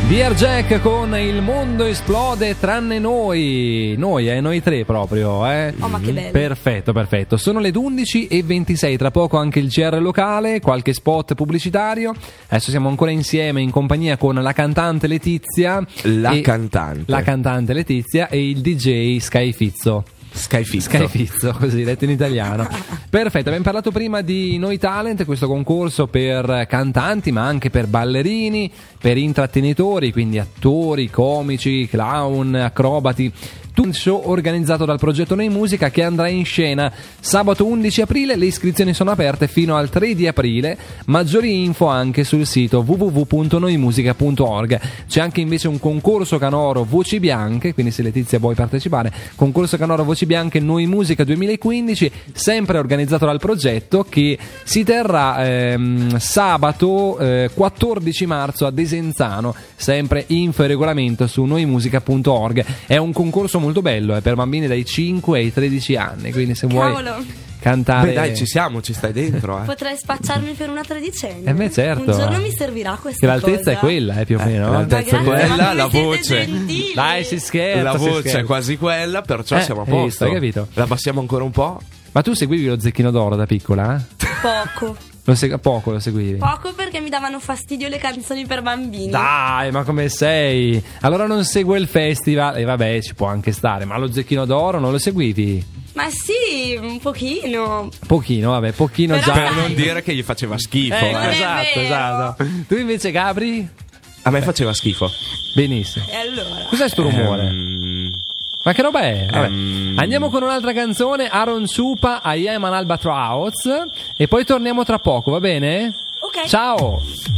Dear Jack con Il mondo esplode tranne noi. Noi, eh, noi tre proprio, eh. Oh, ma che bello. Perfetto, perfetto. Sono le undici e ventisei, tra poco anche il C R locale, qualche spot pubblicitario. Adesso siamo ancora insieme in compagnia con la cantante Letizia. La e- cantante. La cantante Letizia e il D J Sky Fizzo. Sky Fizzo. Sky Fizzo, così detto in italiano. Perfetto, abbiamo parlato prima di Noi Talent, questo concorso per cantanti ma anche per ballerini, per intrattenitori, quindi attori, comici, clown, acrobati. Un show organizzato dal progetto Noi Musica che andrà in scena sabato undici aprile. Le iscrizioni sono aperte fino al tre di aprile. Maggiori info anche sul sito w w w punto noimusica punto org. C'è anche invece un concorso canoro Voci Bianche, quindi se Letizia vuoi partecipare, concorso canoro Voci Bianche Noi Musica duemilaquindici, sempre organizzato dal progetto, che si terrà ehm, sabato eh, quattordici marzo a Desenzano. Sempre info e regolamento su noimusica punto org. È un concorso molto bello, è per bambini dai cinque ai tredici anni, quindi se vuoi Cavolo. cantare... Beh dai, ci siamo, ci stai dentro, eh. Potrei spacciarmi per una tredicenne. Eh beh, certo. Un giorno mi servirà questa Che l'altezza cosa. è quella, eh, più o Eh, meno. l'altezza è Ma grazie, quella, ma la come siete voce. gentili. Dai, si scherza. La si voce scherza. è quasi quella, perciò Eh, siamo a hai posto. visto, hai capito? La passiamo ancora un po'? Ma tu seguivi lo Zecchino d'Oro da piccola? eh? Poco. Lo seg- poco lo seguivi? Poco perché mi davano fastidio le canzoni per bambini. Dai, ma come sei? Allora non seguo il festival. E vabbè, ci può anche stare. Ma lo Zecchino d'Oro non lo seguivi? Ma sì, un pochino. Pochino, vabbè, pochino Però già. Per non dire che gli faceva schifo. Eh, eh. esatto, esatto. Tu invece, Gabri? A me faceva schifo. Benissimo. E allora? Cos'è sto rumore? Ehm, Ma che roba è? Vabbè. ehm, Andiamo con un'altra canzone, Aaron Supa, I Am an Albatross, e poi torniamo tra poco, va bene? Ok. Ciao!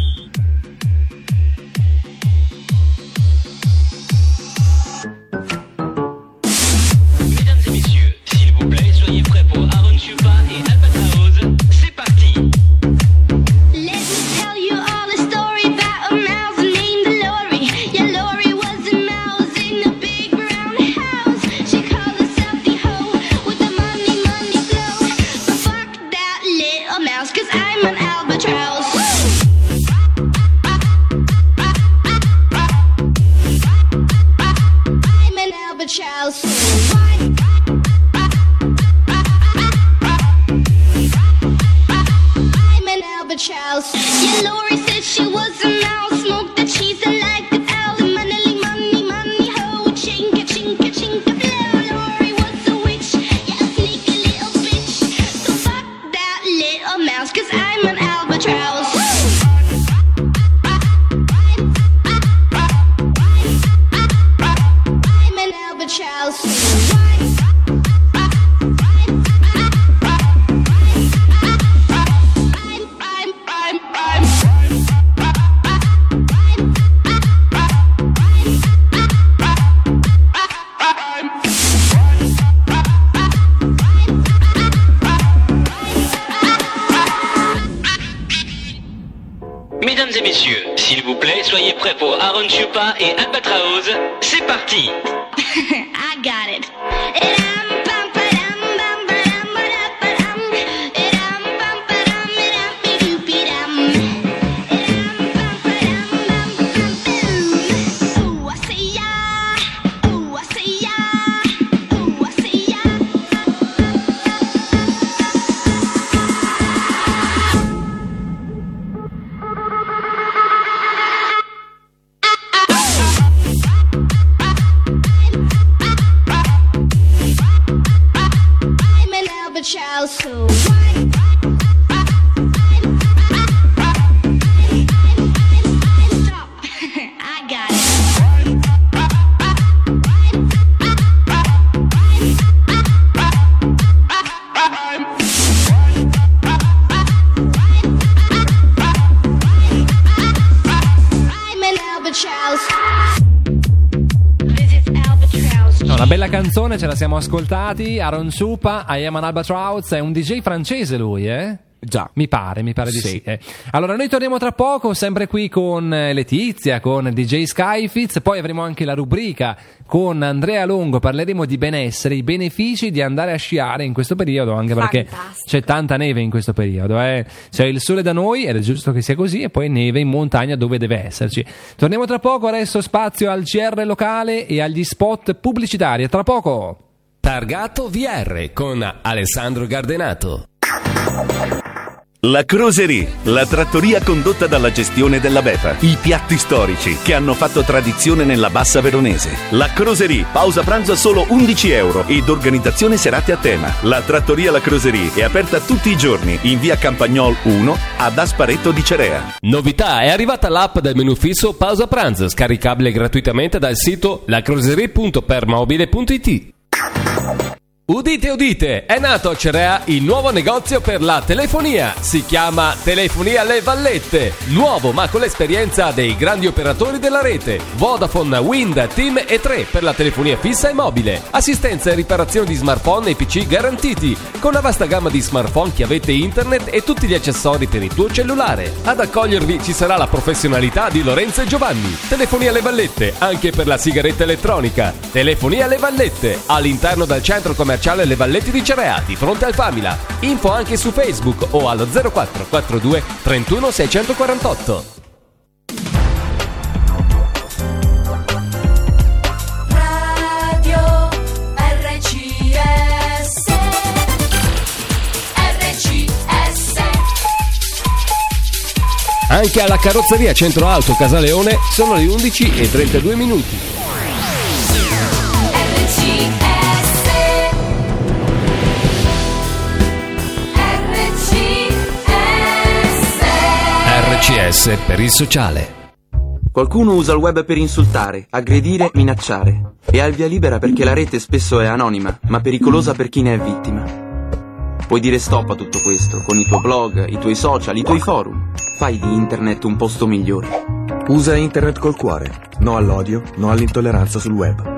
Mesdames et messieurs, s'il vous plaît, soyez prêts pour Aaron Chupa et Albatraoz. C'est parti! Let me tell you all a story about a mouse named Lori. Yeah, Lori was a mouse in a big brown house. She called herself the hoe with the money, money flow. But fuck that little mouse, 'cause I'm an albatross. I'm an albatross. I'm an albatross. Yeah, Lori said she was a mouse, smoked the cheese and liked it all. The money, money, money, ho, chinka, chinka, chinka, blow. Lori was a witch, yeah, a sneaky little bitch. So fuck that little mouse, 'cause I'm an albatross. I'm an albatross. I'm, I'm, I'm. Mesdames et messieurs, s'il vous plaît, soyez prêts pour Aaron Chupa et Albatraoz. C'est parti! I got it. Ooh, I say yeah. Ooh, I say yeah. Ooh, I say yeah. I'm an albatross. So stop. I got it. I'm an albatross. This is albatross. No, una bella canzone, ce la siamo ascoltati. Aaron Supa, I Am an Albatross, è un D J francese lui, eh? Già. Mi pare, mi pare di Sì. sì. eh. Allora noi torniamo tra poco, sempre qui con eh, Letizia, con D J Skyfitz, poi avremo anche la rubrica con Andrea Longo, parleremo di benessere, i benefici di andare a sciare in questo periodo, anche perché Fantastico. c'è tanta neve in questo periodo, eh. C'è il sole da noi ed è giusto che sia così, e poi neve in montagna dove deve esserci. Torniamo tra poco, adesso spazio al C R locale e agli spot pubblicitari, a tra poco. Targato V R con Alessandro Gardenato. La Croserie, la trattoria condotta dalla gestione della Beta. I piatti storici che hanno fatto tradizione nella Bassa Veronese. La Croserie, pausa pranzo a solo undici euro ed organizzazione serate a tema. La trattoria La Croserie è aperta tutti i giorni in via Campagnol uno ad Asparetto di Cerea. Novità, è arrivata l'app del menu fisso Pausa Pranzo, scaricabile gratuitamente dal sito lacroserie punto permobile punto it. Udite, udite, è nato a Cerea il nuovo negozio per la telefonia. Si chiama Telefonia Le Vallette. Nuovo ma con l'esperienza dei grandi operatori della rete. Vodafone, Wind, Team e tre per la telefonia fissa e mobile. Assistenza e riparazione di smartphone e P C garantiti. Con una vasta gamma di smartphone, chiavette internet e tutti gli accessori per il tuo cellulare. Ad accogliervi ci sarà la professionalità di Lorenzo e Giovanni. Telefonia Le Vallette, anche per la sigaretta elettronica. Telefonia Le Vallette, all'interno del centro commerciale Le Valletti di Cerea, di fronte al Famila. Info anche su Facebook o allo zero quattro quattro due trentuno seicentoquarantotto. Radio R C S R C S. Anche alla carrozzeria Centro Alto Casaleone sono le undici e trentadue minuti. R C S R C S per il sociale. Qualcuno usa il web per insultare, aggredire, minacciare e ha il via libera perché la rete spesso è anonima, ma pericolosa per chi ne è vittima. Puoi dire stop a tutto questo con i tuoi blog, i tuoi social, i tuoi forum. Fai di internet un posto migliore. Usa internet col cuore. No all'odio, no all'intolleranza sul web.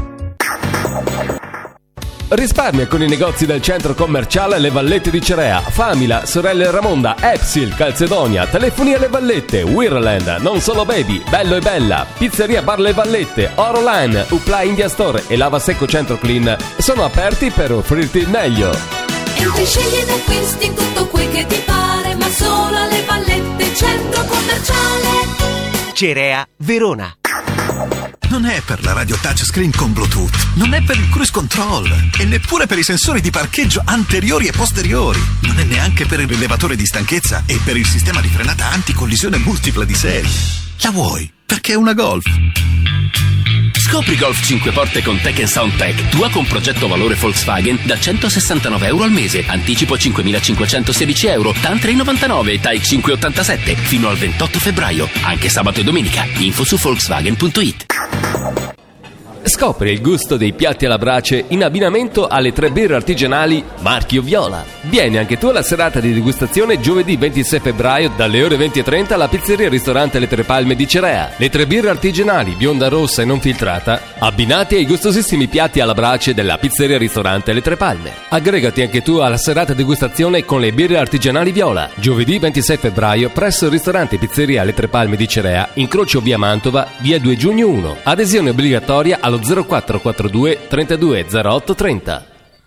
Risparmia con i negozi del centro commerciale Le Vallette di Cerea, Famila, Sorelle Ramonda, Epsil, Calzedonia, Telefonia Le Vallette, Wirland, Non Solo Baby, Bello e Bella, Pizzeria Bar Le Vallette, Oroline, Upla India Store e Lava Secco Centro Clean sono aperti per offrirti il meglio. Entri, scegli ed acquisti in tutto quel che ti pare, ma solo alle Vallette, centro commerciale Cerea, Verona. Non è per la radio touchscreen con Bluetooth, non è per il cruise control e neppure per i sensori di parcheggio anteriori e posteriori. Non è neanche per il rilevatore di stanchezza e per il sistema di frenata anticollisione multipla di serie. La vuoi perché è una Golf. Scopri Golf cinque porte con Tech and Sound Tech, tua con progetto valore Volkswagen da centosessantanove euro al mese, anticipo cinquemilacinquecentosedici euro, T A N tre virgola novantanove e T A I cinque virgola ottantasette fino al ventotto febbraio, anche sabato e domenica. Info su volkswagen punto it. Scopri il gusto dei piatti alla brace in abbinamento alle tre birre artigianali Marchio Viola. Vieni anche tu alla serata di degustazione giovedì ventisei febbraio dalle ore venti e trenta alla pizzeria e ristorante Le Tre Palme di Cerea. Le tre birre artigianali, bionda rossa e non filtrata, abbinati ai gustosissimi piatti alla brace della pizzeria e ristorante Le Tre Palme. Aggregati anche tu alla serata degustazione con le birre artigianali Viola. Giovedì ventisei febbraio presso il ristorante e pizzeria Le Tre Palme di Cerea, incrocio via Mantova, via due giugno uno. Adesione obbligatoria allo zero quattro quattro due trentadue zero otto trenta.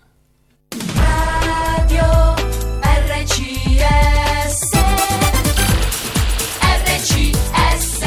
Radio R C S R C S.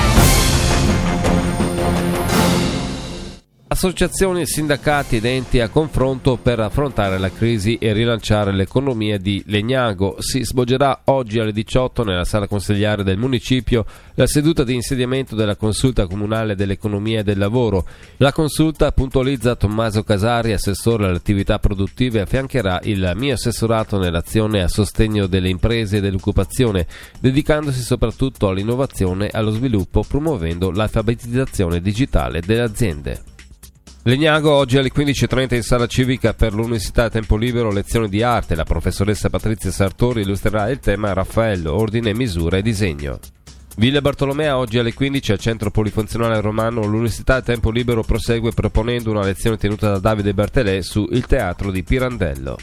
Associazioni e sindacati ed enti a confronto per affrontare la crisi e rilanciare l'economia di Legnago. Si svolgerà oggi alle diciotto nella sala consigliare del municipio la seduta di insediamento della consulta comunale dell'economia e del lavoro. La consulta, puntualizza Tommaso Casari, assessore alle attività produttive, affiancherà il mio assessorato nell'azione a sostegno delle imprese e dell'occupazione, dedicandosi soprattutto all'innovazione e allo sviluppo, promuovendo l'alfabetizzazione digitale delle aziende. Legnago oggi alle quindici e trenta in sala civica per l'Università a tempo libero, lezione di arte. La professoressa Patrizia Sartori illustrerà il tema Raffaello, ordine, misura e disegno. Villa Bartolomea oggi alle quindici al Centro Polifunzionale Romano. L'Università a tempo libero prosegue proponendo una lezione tenuta da Davide Bertelè su Il teatro di Pirandello.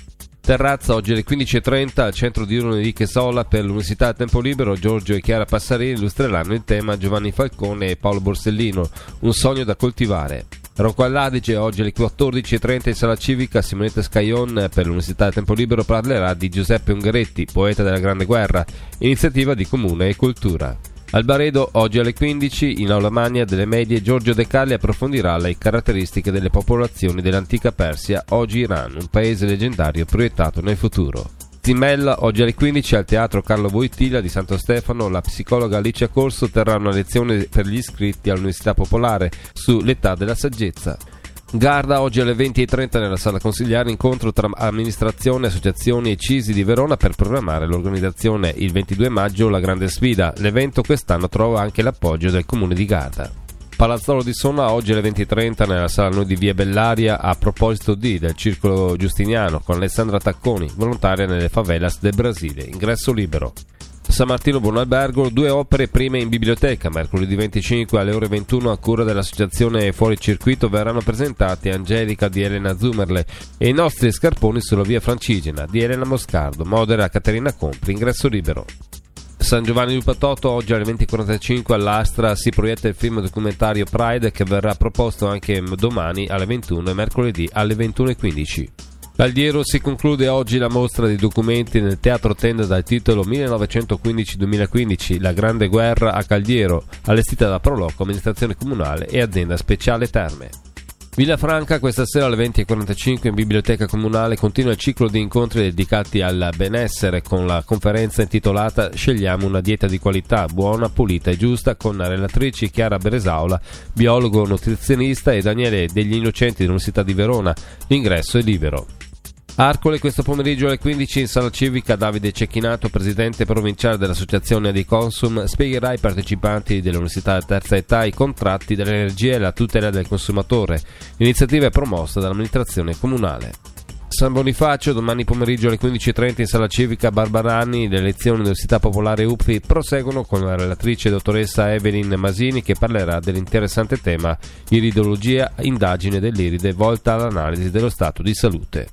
Terrazza oggi alle quindici e trenta al centro diurno di Chesola per l'Università a Tempo Libero. Giorgio e Chiara Passarini illustreranno il tema Giovanni Falcone e Paolo Borsellino, un sogno da coltivare. Rocco all'Adige oggi alle quattordici e trenta in Sala Civica. Simonetta Scaglion per l'Università a Tempo Libero parlerà di Giuseppe Ungaretti, poeta della Grande Guerra, iniziativa di Comune e Cultura. Al Baredo oggi alle quindici in Aula Magna delle Medie Giorgio De Calli approfondirà le caratteristiche delle popolazioni dell'antica Persia, oggi Iran, un paese leggendario proiettato nel futuro. Zimella oggi alle quindici al Teatro Carlo Wojtyla di Santo Stefano la psicologa Alicia Corso terrà una lezione per gli iscritti all'Università Popolare sull'età della saggezza. Garda oggi alle venti e trenta nella sala consigliare, incontro tra amministrazione, associazioni e C I S I di Verona per programmare l'organizzazione il ventidue maggio La Grande Sfida. L'evento quest'anno trova anche l'appoggio del comune di Garda. Palazzolo di Sonna oggi alle venti e trenta nella sala Noi di Via Bellaria a proposito di del Circolo Giustiniano con Alessandra Tacconi, volontaria nelle favelas del Brasile, ingresso libero. San Martino Buonalbergo, due opere prime in biblioteca. Mercoledì venticinque alle ore ventuno a cura dell'associazione Fuori Circuito verranno presentati Angelica di Elena Zumerle e I nostri scarponi sulla via Francigena di Elena Moscardo, modera Caterina Compri, ingresso libero. San Giovanni Lupatotto oggi alle venti e quarantacinque all'Astra si proietta il film documentario Pride che verrà proposto anche domani alle ventuno e mercoledì alle ventuno e quindici. L'Aldiero si conclude oggi la mostra di documenti nel Teatro Tenda dal titolo millenovecentoquindici duemilaquindici La Grande Guerra a Caldiero, allestita da Proloco, Amministrazione Comunale e Azienda Speciale Terme. Villafranca questa sera alle venti e quarantacinque in Biblioteca Comunale continua il ciclo di incontri dedicati al benessere con la conferenza intitolata Scegliamo una dieta di qualità, buona, pulita e giusta con relatrici Chiara Beresaula, biologo nutrizionista e Daniele Degli Innocenti dell'Università di Verona. L'ingresso è libero. Arcole questo pomeriggio alle quindici in Sala Civica Davide Cecchinato, presidente provinciale dell'Associazione Adiconsum, spiegherà ai partecipanti dell'Università della Terza Età i contratti dell'energia e la tutela del consumatore. L'iniziativa è promossa dall'amministrazione comunale. San Bonifacio domani pomeriggio alle quindici e trenta in Sala Civica Barbarani. Le lezioni dell'Università Popolare U P F I proseguono con la relatrice dottoressa Evelyn Masini che parlerà dell'interessante tema iridologia, indagine dell'iride volta all'analisi dello stato di salute.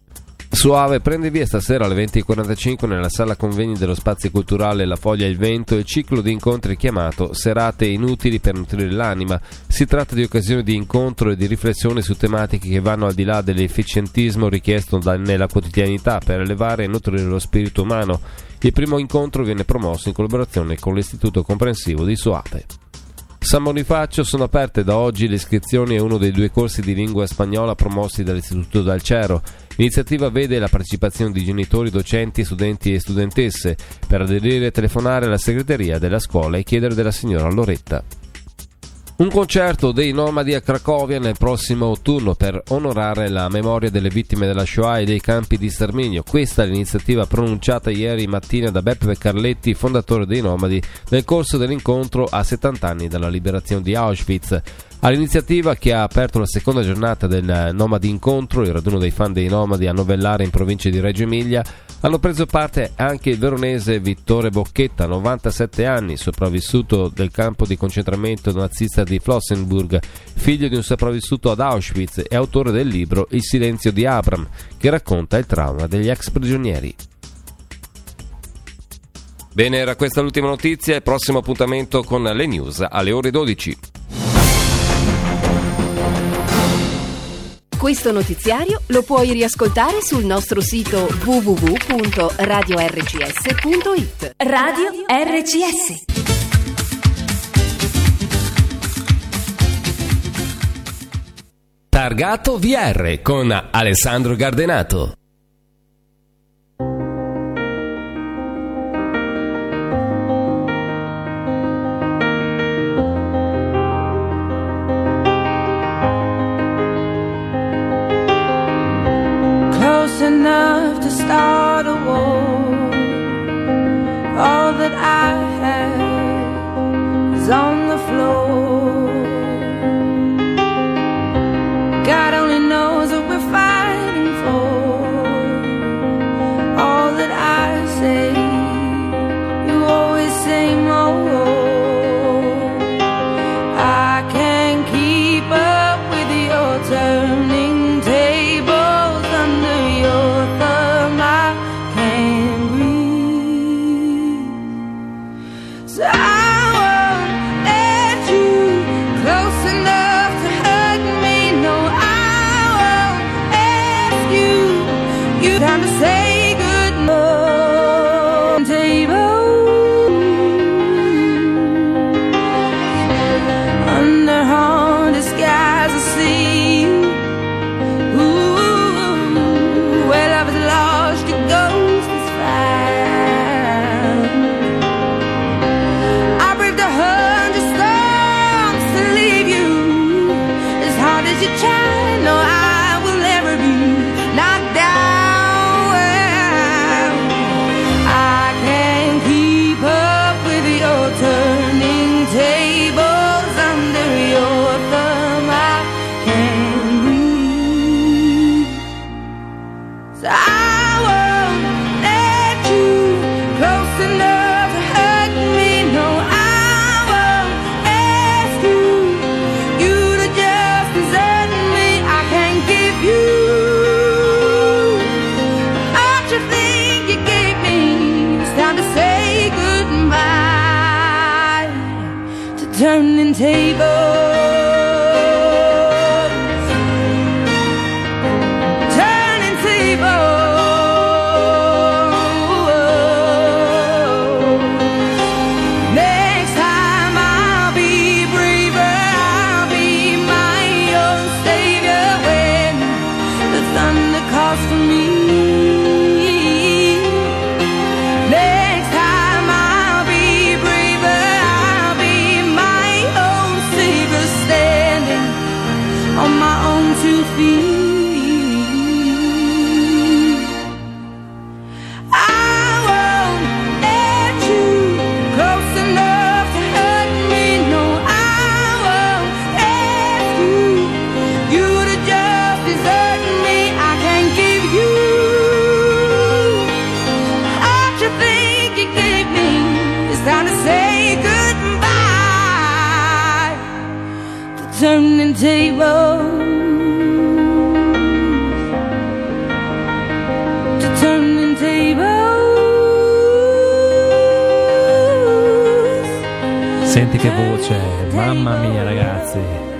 Soave prende via stasera alle venti e quarantacinque nella sala convegni dello Spazio Culturale La Foglia e il Vento il ciclo di incontri chiamato Serate inutili per nutrire l'anima. Si tratta di occasioni di incontro e di riflessione su tematiche che vanno al di là dell'efficientismo richiesto da, nella quotidianità per elevare e nutrire lo spirito umano. Il primo incontro viene promosso in collaborazione con l'Istituto Comprensivo di Soave. San Bonifacio sono aperte da oggi le iscrizioni a uno dei due corsi di lingua spagnola promossi dall'Istituto Dal Cero. L'iniziativa vede la partecipazione di genitori, docenti, studenti e studentesse. Per aderire telefonare alla segreteria della scuola e chiedere della signora Loretta. Un concerto dei Nomadi a Cracovia nel prossimo autunno per onorare la memoria delle vittime della Shoah e dei campi di sterminio. Questa è l'iniziativa pronunciata ieri mattina da Beppe Carletti, fondatore dei Nomadi, nel corso dell'incontro a settanta anni dalla liberazione di Auschwitz. All'iniziativa che ha aperto la seconda giornata del Nomadi Incontro, il raduno dei fan dei Nomadi a Novellare in provincia di Reggio Emilia, hanno preso parte anche il veronese Vittore Bocchetta, novantasette anni, sopravvissuto del campo di concentramento nazista di Flossenburg, figlio di un sopravvissuto ad Auschwitz e autore del libro Il silenzio di Abram, che racconta il trauma degli ex prigionieri. Bene, era questa l'ultima notizia, il prossimo appuntamento con le news alle ore dodici. Questo notiziario lo puoi riascoltare sul nostro sito w w w punto radio r c s punto i t. Radio R C S. Targato V R con Alessandro Gardenato. Enough to start a war. All that I have is on the floor. God only knows what we're fighting for. All that I say, you always say more. I can't keep up with your turning tables under your thumb. you. Time to say goodnight. Table under haunted skies, I see you. Ooh, where love is lost, your ghost is found. I braved a hundred storms to leave you. As hard as you try, no, I will never be knocked down. I can't keep up with your turning tables under your thumb. I can't breathe. So I won't let you close enough to hurt me. No, I won't ask you, you to just desert me. I can't give you what you think you gave me. It's time to say goodbye to turning tables. Turning tables. Next time I'll be braver, I'll be my own savior when the thunder calls for me. Next time I'll be braver, I'll be my own savior, standing on my own two feet. I won't let you close enough to hurt me. No, I won't ask you, you to just desert me. I can't give you what you think you gave me. It's time to say goodbye to turning tables. To turning tables. Senti che voce, mamma mia ragazzi.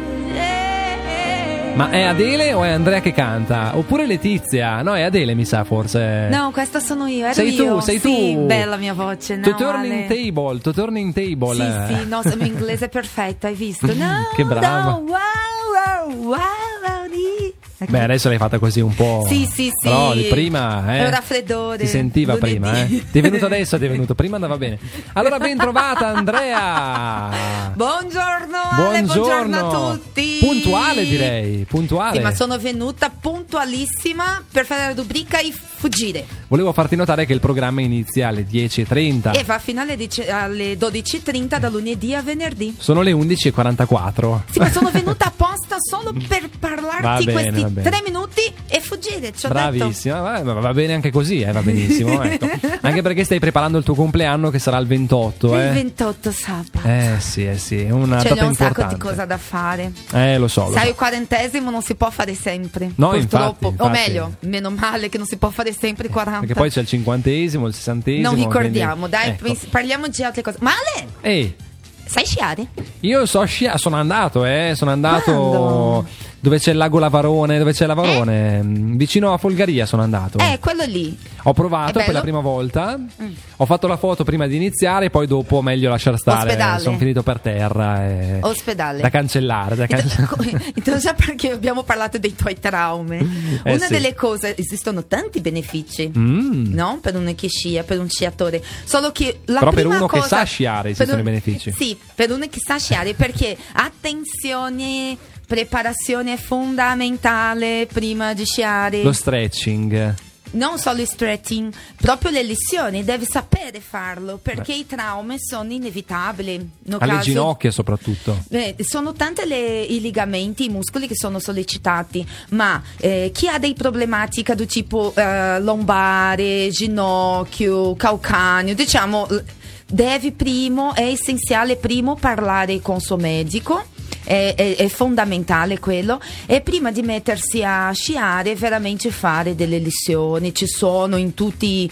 Ma è Adele o è Andrea che canta? Oppure Letizia? No, è Adele mi sa forse. No, questa sono io, ero Sei tu, io. sei Sì, tu. bella mia voce, no, To turning Ale. table, to turning table. Sì, sì, no, il mio inglese è perfetto, hai visto? No, Che brava. no, wow, wow, wow, wow, di. Ecco. Beh, adesso l'hai fatta così un po'. Sì, sì, sì. Però di prima, eh. È un raffreddore. Si sentiva Lunedì. prima, eh. Ti è venuto adesso, ti è venuto prima, andava bene. Allora, ben trovata Andrea. Buongiorno, Ale, buongiorno a tutti. Puntuale direi, puntuale. Sì, ma sono venuta puntualissima per fare la rubrica I fuggire. Volevo farti notare che il programma inizia alle dieci e trenta. E va fino alle, dieci- alle dodici e trenta da lunedì a venerdì. Sono le undici e quarantaquattro. Sì, ma sono venuta apposta solo per Va parlarti bene, questi va bene. tre minuti e fuggire, ci ho detto. Bravissima, va, va- va bene anche così, eh, va benissimo. Ecco. Anche perché stai preparando il tuo compleanno che sarà il ventotto. È il Eh, ventotto sabato. eh sì, eh sì, è una C'è data un sacco importante. di cose da fare. Eh, lo so, lo Sai, so. il quarantesimo non si può fare sempre. No, purtroppo. infatti, infatti. O meglio, meno male che non si può fare sempre i quaranta. Perché poi c'è il cinquantesimo, il sessantesimo. Non ricordiamo, quindi- dai, ecco. pens- parliamo di altre cose. Ma Ale, Ehi, sai sciare? io so scia- sono andato, eh, sono andato Quando? dove c'è il lago Lavarone, dove c'è Lavarone, mm, vicino a Folgaria sono andato. Eh, quello lì. Ho provato È per bello? la prima volta, ho fatto la foto prima di iniziare, poi dopo meglio lasciar stare. Ospedale. Sono finito per terra. E... Ospedale. Da cancellare, da cancellare. Intanto già perché abbiamo parlato dei tuoi traumi. Eh, Una sì. delle cose, esistono tanti benefici, Mm. no? Per uno che scia, per un sciatore. Solo che la Però per prima uno che cosa, sa sciare esistono per un- i benefici. Sì, per uno che sa sciare, perché attenzione, preparazione è fondamentale prima di sciare. Lo stretching. Non solo il stretching, proprio le lesioni, devi sapere farlo perché i traumi sono inevitabili. No Alle caso- ginocchia soprattutto. Eh, sono tanti i legamenti, i muscoli che sono sollecitati, ma eh, chi ha dei problematiche di tipo eh, lombare, ginocchio, calcaneo, diciamo, l- devi primo, è essenziale primo parlare con suo medico. È, è- è fondamentale quello, e prima di mettersi a sciare veramente fare delle lesioni ci sono in tutti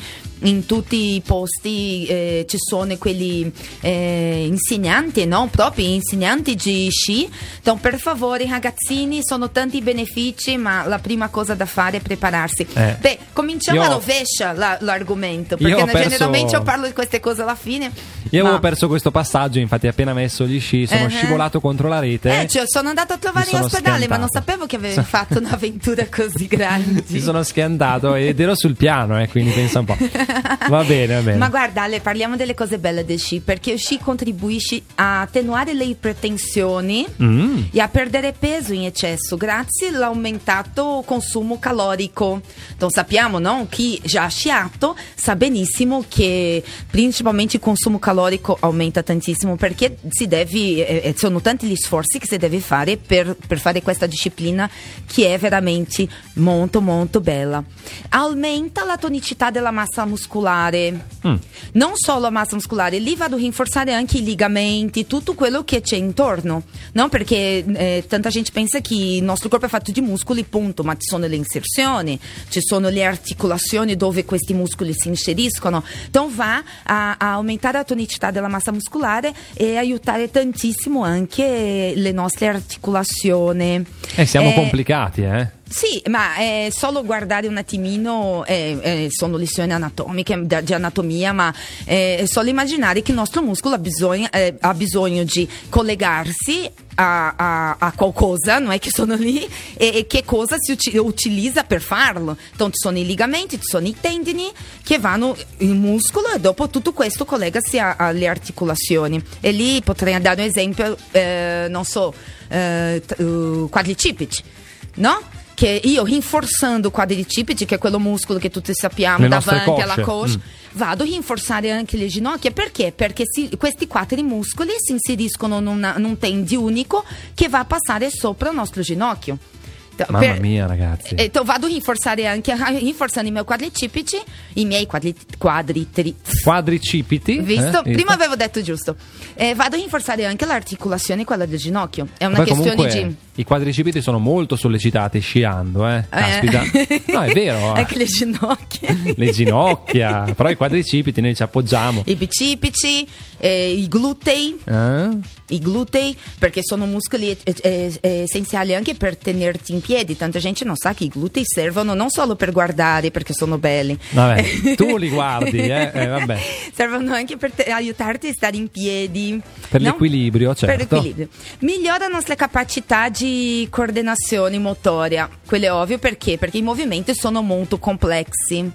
in tutti i posti eh, ci sono quelli eh, insegnanti, no? Proprio insegnanti di sci. Então, per favore, ragazzini, sono tanti benefici, ma la prima cosa da fare è prepararsi. Eh. Beh, cominciamo Io- a rovescia la- l'argomento, Io perché ho perso- generalmente io parlo di queste cose alla fine. Io ma- avevo perso questo passaggio, infatti appena messo gli sci sono Uh-huh. scivolato contro la rete. Eh, cioè, sono andata a trovare Mi in sono ospedale, ma schiantato. non sapevo che avevi fatto un'avventura così grande. Mi sono schiantato ed ero sul piano, eh, quindi pensa un po'. Va bene, va bene. Ma guarda Ale, parliamo delle cose belle del sci, perché il sci contribuisce a attenuare le ipertensioni Mm. e a perdere peso in eccesso grazie all'aumentato consumo calorico. Então sappiamo, no? Chi già ha sciato sa benissimo che principalmente il consumo calorico aumenta tantissimo, perché si deve, eh, sono tanti gli sforzi che si deve fare per, per fare questa disciplina che è veramente molto molto bella. Aumenta la tonicità della massa muscolare. Mm. Non solo a massa muscolare, lì vado a rinforzare anche i legamenti, tutto quello che c'è intorno, no? Perché eh, tanta gente pensa che il nostro corpo è fatto di muscoli, punto, ma ci sono le inserzioni, ci sono le articolazioni dove questi muscoli si inseriscono. Então va a, a aumentare la tonicità della massa muscolare e aiutare tantissimo anche le nostre articolazioni. Eh, siamo Eh, complicati, eh. Sì, ma è solo guardare un attimino, eh, eh, sono lezioni anatomiche, da- di anatomia, ma eh, è solo immaginare che il nostro muscolo ha bisogno, eh, ha bisogno di collegarsi a, a- a qualcosa, non è che sono lì, e, e che cosa si uci- utilizza per farlo. Então ci sono i legamenti, ci sono i tendini che vanno in muscolo e dopo tutto questo collegasi a- alle articolazioni. E lì potrei dare un esempio, eh, non so, eh, t- uh, quadricipiti, no? Che io rinforzando o quadricipite, che è quello muscolo che tutti sappiamo Le nostre davanti alla cosce. coscia, Mm. vado a rinforzare anche le ginocchia. Perché? Perché si- questi quattro muscoli si inseriscono in una- in un tendine unico che va a passare sopra il nostro ginocchio. Então, Mamma per- mia, ragazzi. Então vado a rinforzare anche rinforzando i miei quadricipiti, i miei quadri, quadritri, Quadricipiti. Visto? eh, Prima avevo detto giusto. Eh, vado a rinforzare anche l'articolazione, quella del ginocchio. È una Poi questione comunque di... i quadricipiti sono molto sollecitati sciando, eh. Caspita. No, è vero. eh. Anche le ginocchia. Le ginocchia, però i quadricipiti noi ci appoggiamo. I bicipiti, eh, i glutei, Eh? i glutei, perché sono muscoli eh, eh, eh, essenziali anche per tenerti in piedi. Tanta gente non sa che i glutei servono non solo per guardare perché sono belli. Vabbè, tu li guardi, eh? Eh, vabbè. Servono anche per te- aiutarti a stare in piedi. Per no? l'equilibrio, certo. Per l'equilibrio. Migliora la nostra capacità di coordinazione motoria. Quello è ovvio, perché? Perché i movimenti sono molto complessi.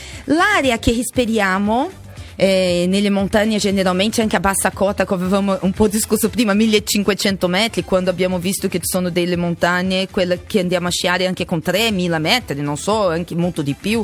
L'aria che respiriamo eh, nelle montagne, generalmente anche a bassa cota, come avevamo un po' discusso prima, millecinquecento metri, quando abbiamo visto che ci sono delle montagne, quelle che andiamo a sciare anche con tremila metri, non so, anche molto di più.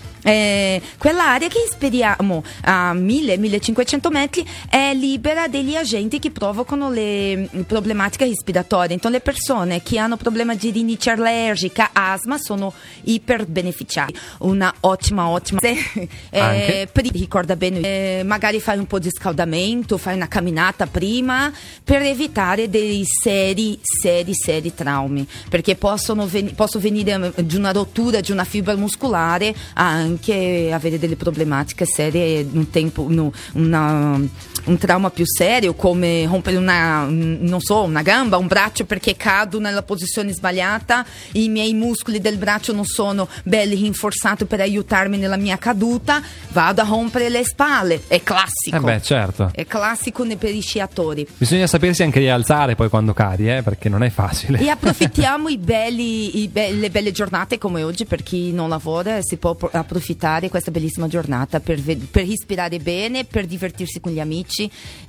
Eh, quell'area che respiriamo a mille millecinquecento metri è libera degli agenti che provocano le mm, problematiche respiratorie. Então le persone che hanno problema di rinite allergica, asma, sono iper beneficiari. Una ottima ottima eh, Anche? pri- ricorda bene, eh, magari fai un po' di scaldamento, fai una camminata prima per evitare dei seri seri seri traumi, perché possono ven- possono venire eh, di una rottura di una fibra muscolare anche avere delle problematiche serie, un tempo no, una, un trauma più serio, come rompere una, non so, una gamba, un braccio, perché cado nella posizione sbagliata, i miei muscoli del braccio non sono belli rinforzati per aiutarmi nella mia caduta, vado a rompere le spalle. È classico. Eh beh, certo. È classico ne- per i sciatori. Bisogna sapersi anche rialzare poi quando cadi, eh, perché non è facile. E approfittiamo i belli, i be- le belle giornate come oggi, per chi non lavora si può pro- approfittare questa bellissima giornata per, ve- per ispirare bene, per divertirsi con gli amici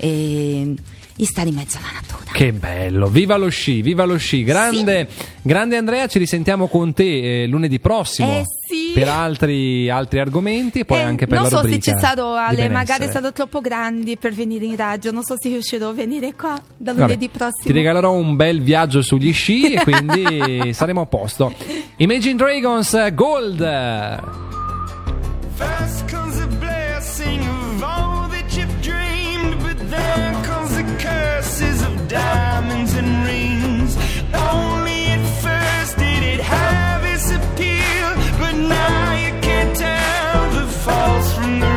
e, e stare in mezzo alla natura. Che bello, viva lo sci, viva lo sci. Grande, grande Andrea, ci risentiamo con te eh, lunedì prossimo Eh sì. per altri, altri argomenti e poi Eh, anche per non la so se rubrica ci sarò, di Ale, benessere. magari sarò troppo grandi per venire in radio, non so se riuscirò a venire qua da Vabbè, lunedì prossimo. ti regalerò un bel viaggio sugli sci e quindi saremo a posto. Imagine Dragons, Gold. First comes the blessing of all that you've dreamed, but then comes the curses of diamonds and rings. Only at first did it have its appeal, but now you can't tell the false from the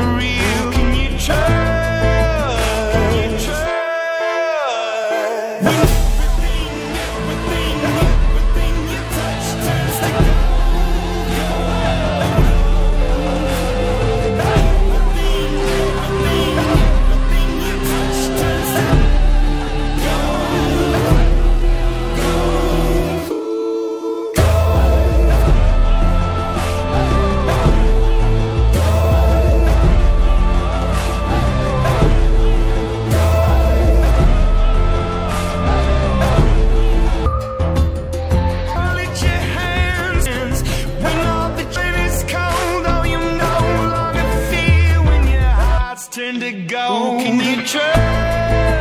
indigo. Can you trust?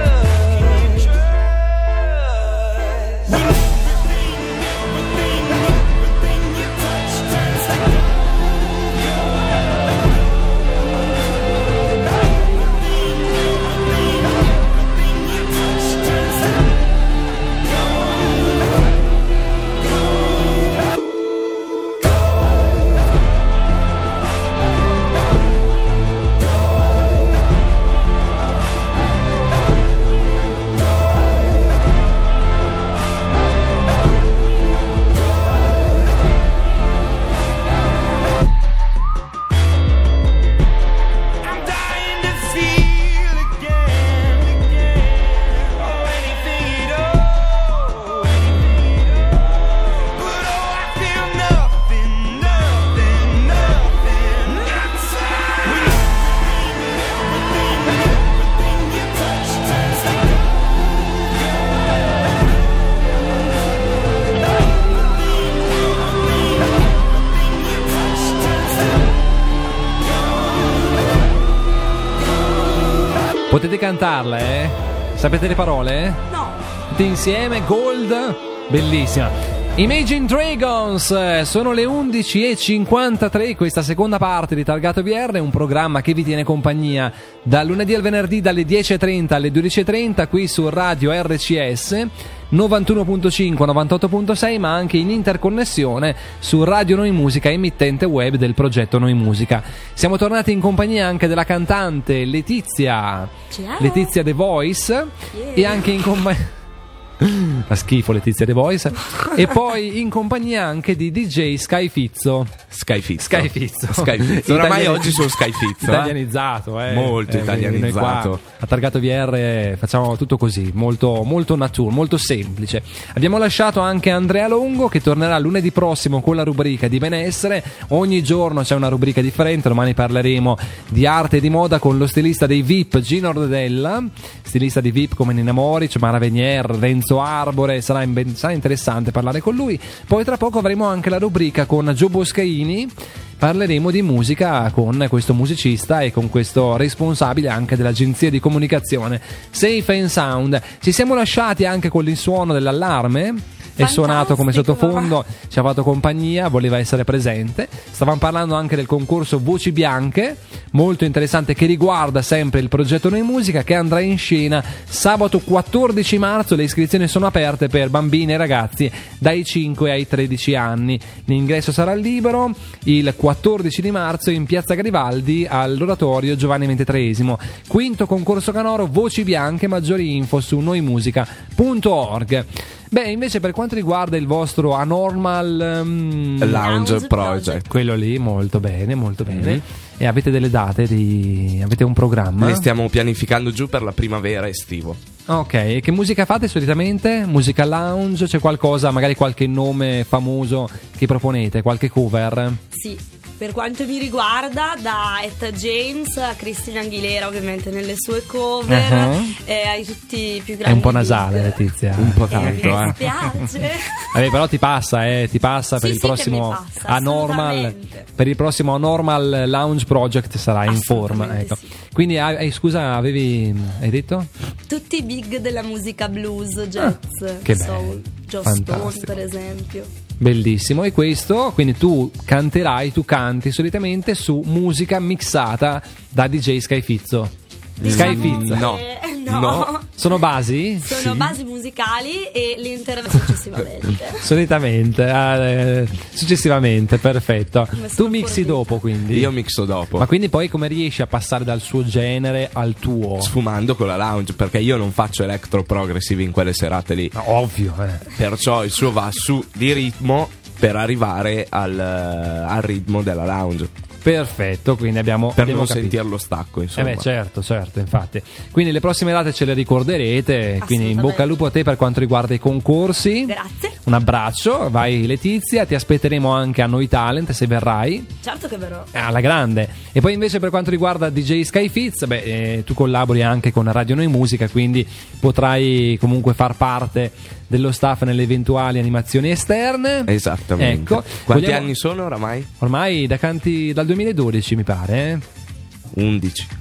Potete cantarle, eh? Sapete le parole? No. Tutti insieme, Gold, bellissima. Imagine Dragons, eh, sono le undici e cinquantatré, questa seconda parte di Targato V R, un programma che vi tiene compagnia dal lunedì al venerdì dalle dieci e trenta alle dodici e trenta qui su Radio R C S novantuno virgola cinque, novantotto virgola sei, ma anche in interconnessione su Radio Noi Musica, emittente web del progetto Noi Musica. Siamo tornati in compagnia anche della cantante Letizia, Ciao. Letizia The Voice, Yeah. e anche in compagnia... Fa schifo Letizia The Voice. E poi in compagnia anche di D J Sky Fizzo. Sky Fizzo. Sky Fizzo. Sky Fizzo. Oramai oggi sono Sky Fizzo. Italianizzato, eh. Molto Eh, italianizzato. noi qua a Targato V R facciamo tutto così, molto, molto natura, molto semplice. Abbiamo lasciato anche Andrea Longo, che tornerà lunedì prossimo con la rubrica di benessere. Ogni giorno c'è una rubrica differente. Domani parleremo di arte e di moda con lo stilista dei V I P Gino Ordella, stilista di V I P come Nina Moric, Mara Venier, Renzo Arbore. Sarà, in- sarà interessante parlare con lui. Poi tra poco avremo anche la rubrica con Gio Boscaini. Parleremo di musica con questo musicista e con questo responsabile anche dell'agenzia di comunicazione Safe and Sound. Ci siamo lasciati anche con il suono dell'allarme. È suonato come sottofondo, ci ha fatto compagnia, voleva essere presente. Stavamo parlando anche del concorso Voci Bianche, molto interessante, che riguarda sempre il progetto Noi Musica, che andrà in scena sabato quattordici marzo. Le iscrizioni sono aperte per bambini e ragazzi dai cinque ai tredici anni. L'ingresso sarà libero il quattordici di marzo in Piazza Garibaldi all'oratorio Giovanni ventitreesimo. Quinto concorso canoro Voci Bianche, maggiori info su noimusica punto org. Beh, invece per quanto riguarda il vostro Anormal um, Lounge, Lounge Project, quello lì molto bene, molto bene. Mm-hmm. E avete delle date di... avete un programma? Le stiamo pianificando giù per la primavera estivo. Ok, e che musica fate solitamente? Musica lounge? C'è qualcosa, magari qualche nome famoso che proponete? Qualche cover? Sì. Per quanto mi riguarda, da Etta James a Christina Aguilera, ovviamente nelle sue cover, uh-huh. e ai tutti i più grandi. È un po' nasale, Letizia. Un po' Eh, tanto, mi eh. dispiace. Vabbè, però ti passa, eh, ti passa Sì, per il sì che prossimo mi passa, Anormal. assolutamente. Per il prossimo Anormal Lounge Project sarai in forma. Ecco. sì. Quindi, eh, scusa, avevi. Hai detto? Tutti i big della musica blues, jazz, che soul, Joe fantastico. Stone per esempio. Bellissimo. E questo, quindi tu canterai, tu canti solitamente su musica mixata da D J Sky Fizzo. Sky Fizzo? No. Eh, no. No. Sono basi? Sono basi musicali e l'intervento successivamente. Solitamente, ah, eh, successivamente, perfetto. Tu mixi dopo, quindi? Io mixo dopo. Ma quindi poi come riesci a passare dal suo genere al tuo? Sfumando con la lounge, perché io non faccio electro progressive in quelle serate lì. Ovvio, eh. Perciò il suo va su di ritmo per arrivare al, al ritmo della lounge. Perfetto, quindi abbiamo per abbiamo non capito. sentire lo stacco, insomma. Eh beh, certo, certo, infatti. Quindi le prossime date ce le ricorderete, quindi in bocca al lupo a te per quanto riguarda i concorsi. Grazie. Un abbraccio, vai Letizia, ti aspetteremo anche a Noi Talent se verrai. Certo che verrò. Alla grande. E poi invece per quanto riguarda D J Sky Fizz, beh, eh, tu collabori anche con Radio Noi Musica, quindi potrai comunque far parte dello staff nelle eventuali animazioni esterne. Esattamente. Ecco. Quanti Vogliamo- anni sono oramai? Ormai da canti dal duemiladodici mi pare, eh? undici.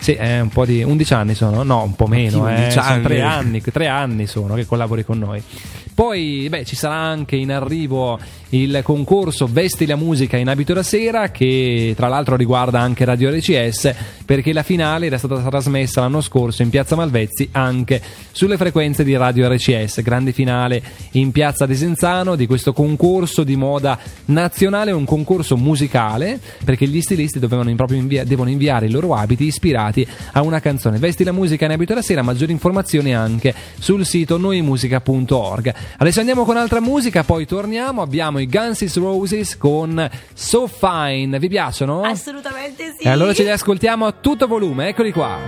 Sì, è un po' di undici anni sono, no, un po' meno, eh, undici sono anni. tre anni, tre anni sono che collabori con noi. Poi beh, ci sarà anche in arrivo il concorso Vesti la musica in abito da sera, che tra l'altro riguarda anche Radio R C S, perché la finale era stata trasmessa l'anno scorso in Piazza Malvezzi anche sulle frequenze di Radio R C S. Grande finale in Piazza Desenzano di questo concorso di moda nazionale, un concorso musicale, perché gli stilisti dovevano proprio invia- devono inviare i loro abiti ispirati a una canzone. Vesti la musica in abito da sera, maggiori informazioni anche sul sito noimusica punto org. Adesso andiamo con altra musica, poi torniamo. Abbiamo i Guns N' Roses con So Fine. Vi piacciono? Assolutamente sì. E allora ce li ascoltiamo a tutto volume, eccoli qua.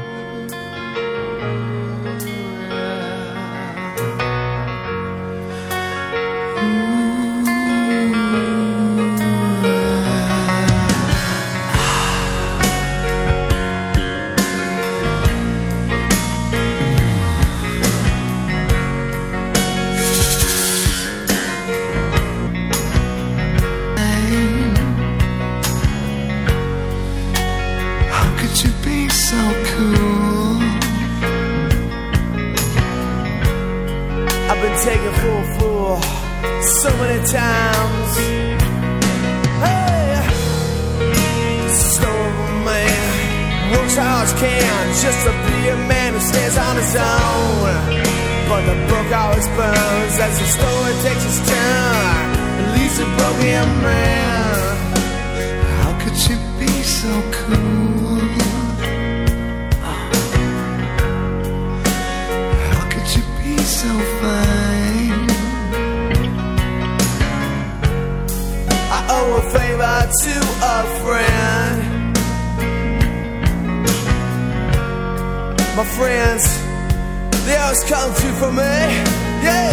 How could you be so cool? I've been taken for a fool so many times. Hey, snowman works hard as can just to be a man who stands on his own. But the book always burns as the story takes its turn and leaves a broken man. How could you be so cool? How could you be so fine? I owe a favor to a friend. My friends, they always come through for me, yeah.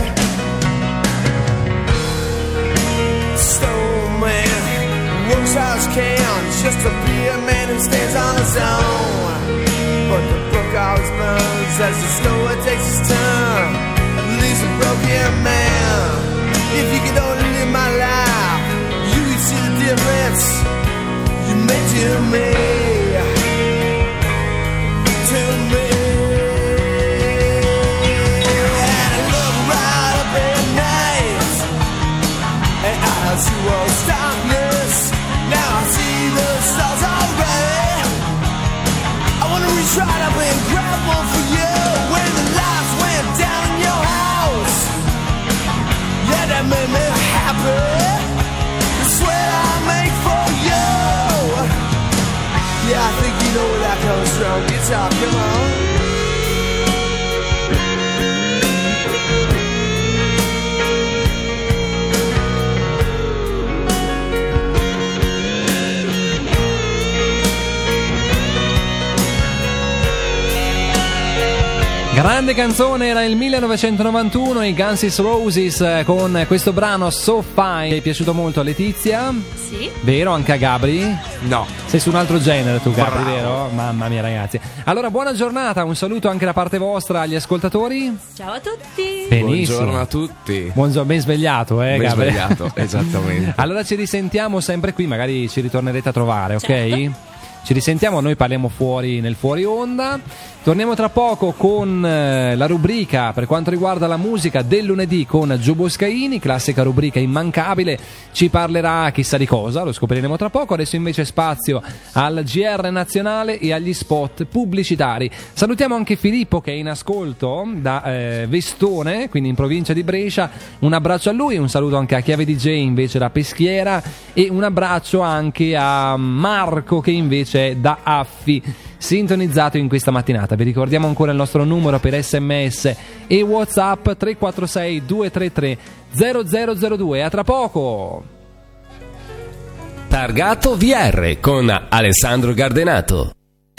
Stone man works hard as can just to be a man who stands on his own. But the book always burns as the story takes its turn and leaves a broken man. If you could only live my life, you would see the difference you made to me, to me. As you was darkness, now I see the stars already. I wanna reach right up and grab one for you when the lights went down in your house. Yeah, that made me happy. The sweat I make for you. Yeah, I think you know where that comes from. Guitar, come on. Grande canzone, era il millenovecentonovantuno, i Guns N' Roses eh, con questo brano So Fine. Ti è piaciuto molto a Letizia? Sì. Vero? Anche a Gabri? No. Sei su un altro genere tu, Gabri, Bravo. vero? Mamma mia, ragazzi. Allora, buona giornata, un saluto anche da parte vostra agli ascoltatori. Ciao a tutti. Benissimo. Buongiorno a tutti. Buongiorno, ben svegliato, eh, Ben Gabri? svegliato, esattamente. Allora ci risentiamo sempre qui, magari ci ritornerete a trovare, ok? Certo. Ci risentiamo, noi parliamo fuori nel fuori onda. Torniamo tra poco con eh, la rubrica per quanto riguarda la musica del lunedì con Gio Boscaini, classica rubrica immancabile, ci parlerà chissà di cosa, lo scopriremo tra poco. Adesso invece spazio al G R nazionale e agli spot pubblicitari. Salutiamo anche Filippo che è in ascolto da eh, Vestone, quindi in provincia di Brescia. Un abbraccio a lui, un saluto anche a Chiave D J invece da Peschiera e un abbraccio anche a Marco che invece è da Affi, sintonizzato in questa mattinata. Vi ricordiamo ancora il nostro numero per sms e WhatsApp tre quattro sei due tre tre zero zero zero due. A tra poco. Targato V R con Alessandro Gardenato.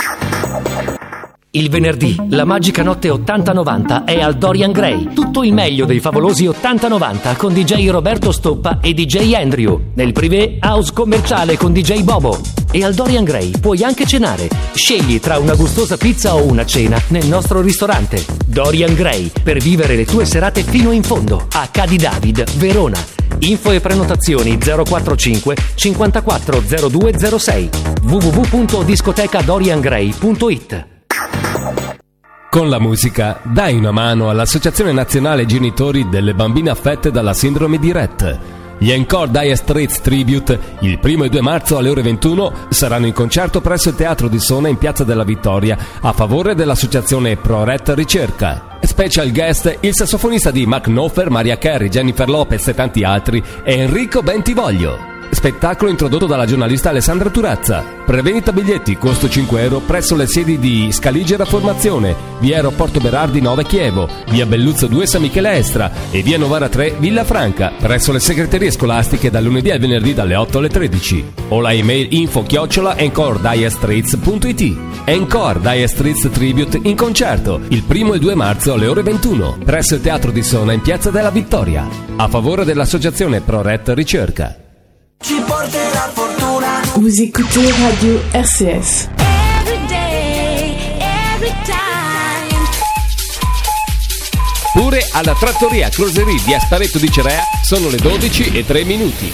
Il venerdì, la magica notte ottanta novanta è al Dorian Gray. Tutto il meglio dei favolosi ottanta novanta con D J Roberto Stoppa e D J Andrew. Nel privé, house commerciale con D J Bobo. E al Dorian Gray puoi anche cenare. Scegli tra una gustosa pizza o una cena nel nostro ristorante. Dorian Gray, per vivere le tue serate fino in fondo. A Ca' di David, Verona. Info e prenotazioni zero quarantacinque cinquantaquattro zero due zero sei w w w punto discoteca dorian gray punto it. Con la musica dai una mano all'Associazione Nazionale Genitori delle Bambine Affette dalla Sindrome di Rett. Gli Encore Dire Straits Tribute, il primo e due marzo alle ore ventuno, saranno in concerto presso il Teatro di Sona in Piazza della Vittoria a favore dell'Associazione Pro Rett Ricerca. Special guest il sassofonista di Mark Knopfler, Mariah Carey, Jennifer Lopez e tanti altri, Enrico Bentivoglio. Spettacolo introdotto dalla giornalista Alessandra Turazza. Prevendita biglietti, costo cinque euro presso le sedi di Scaligera Formazione, via Aeroporto Berardi nove Chievo, via Belluzzo due San Michele Estra e via Novara tre Villa Franca, presso le segreterie scolastiche dal lunedì al venerdì dalle otto alle tredici. O la email info chiocciola encore dire straits punto it. Encore Dire Straits Tribute in concerto il primo e due marzo alle ore ventuno, presso il Teatro di Sona in Piazza della Vittoria, a favore dell'Associazione Pro Rett Ricerca. Ci porterà fortuna. Vous écoutez Radio R C S. Every day, every time. Pure alla trattoria Closerie di Asparetto di Cerea sono le dodici e tre minuti.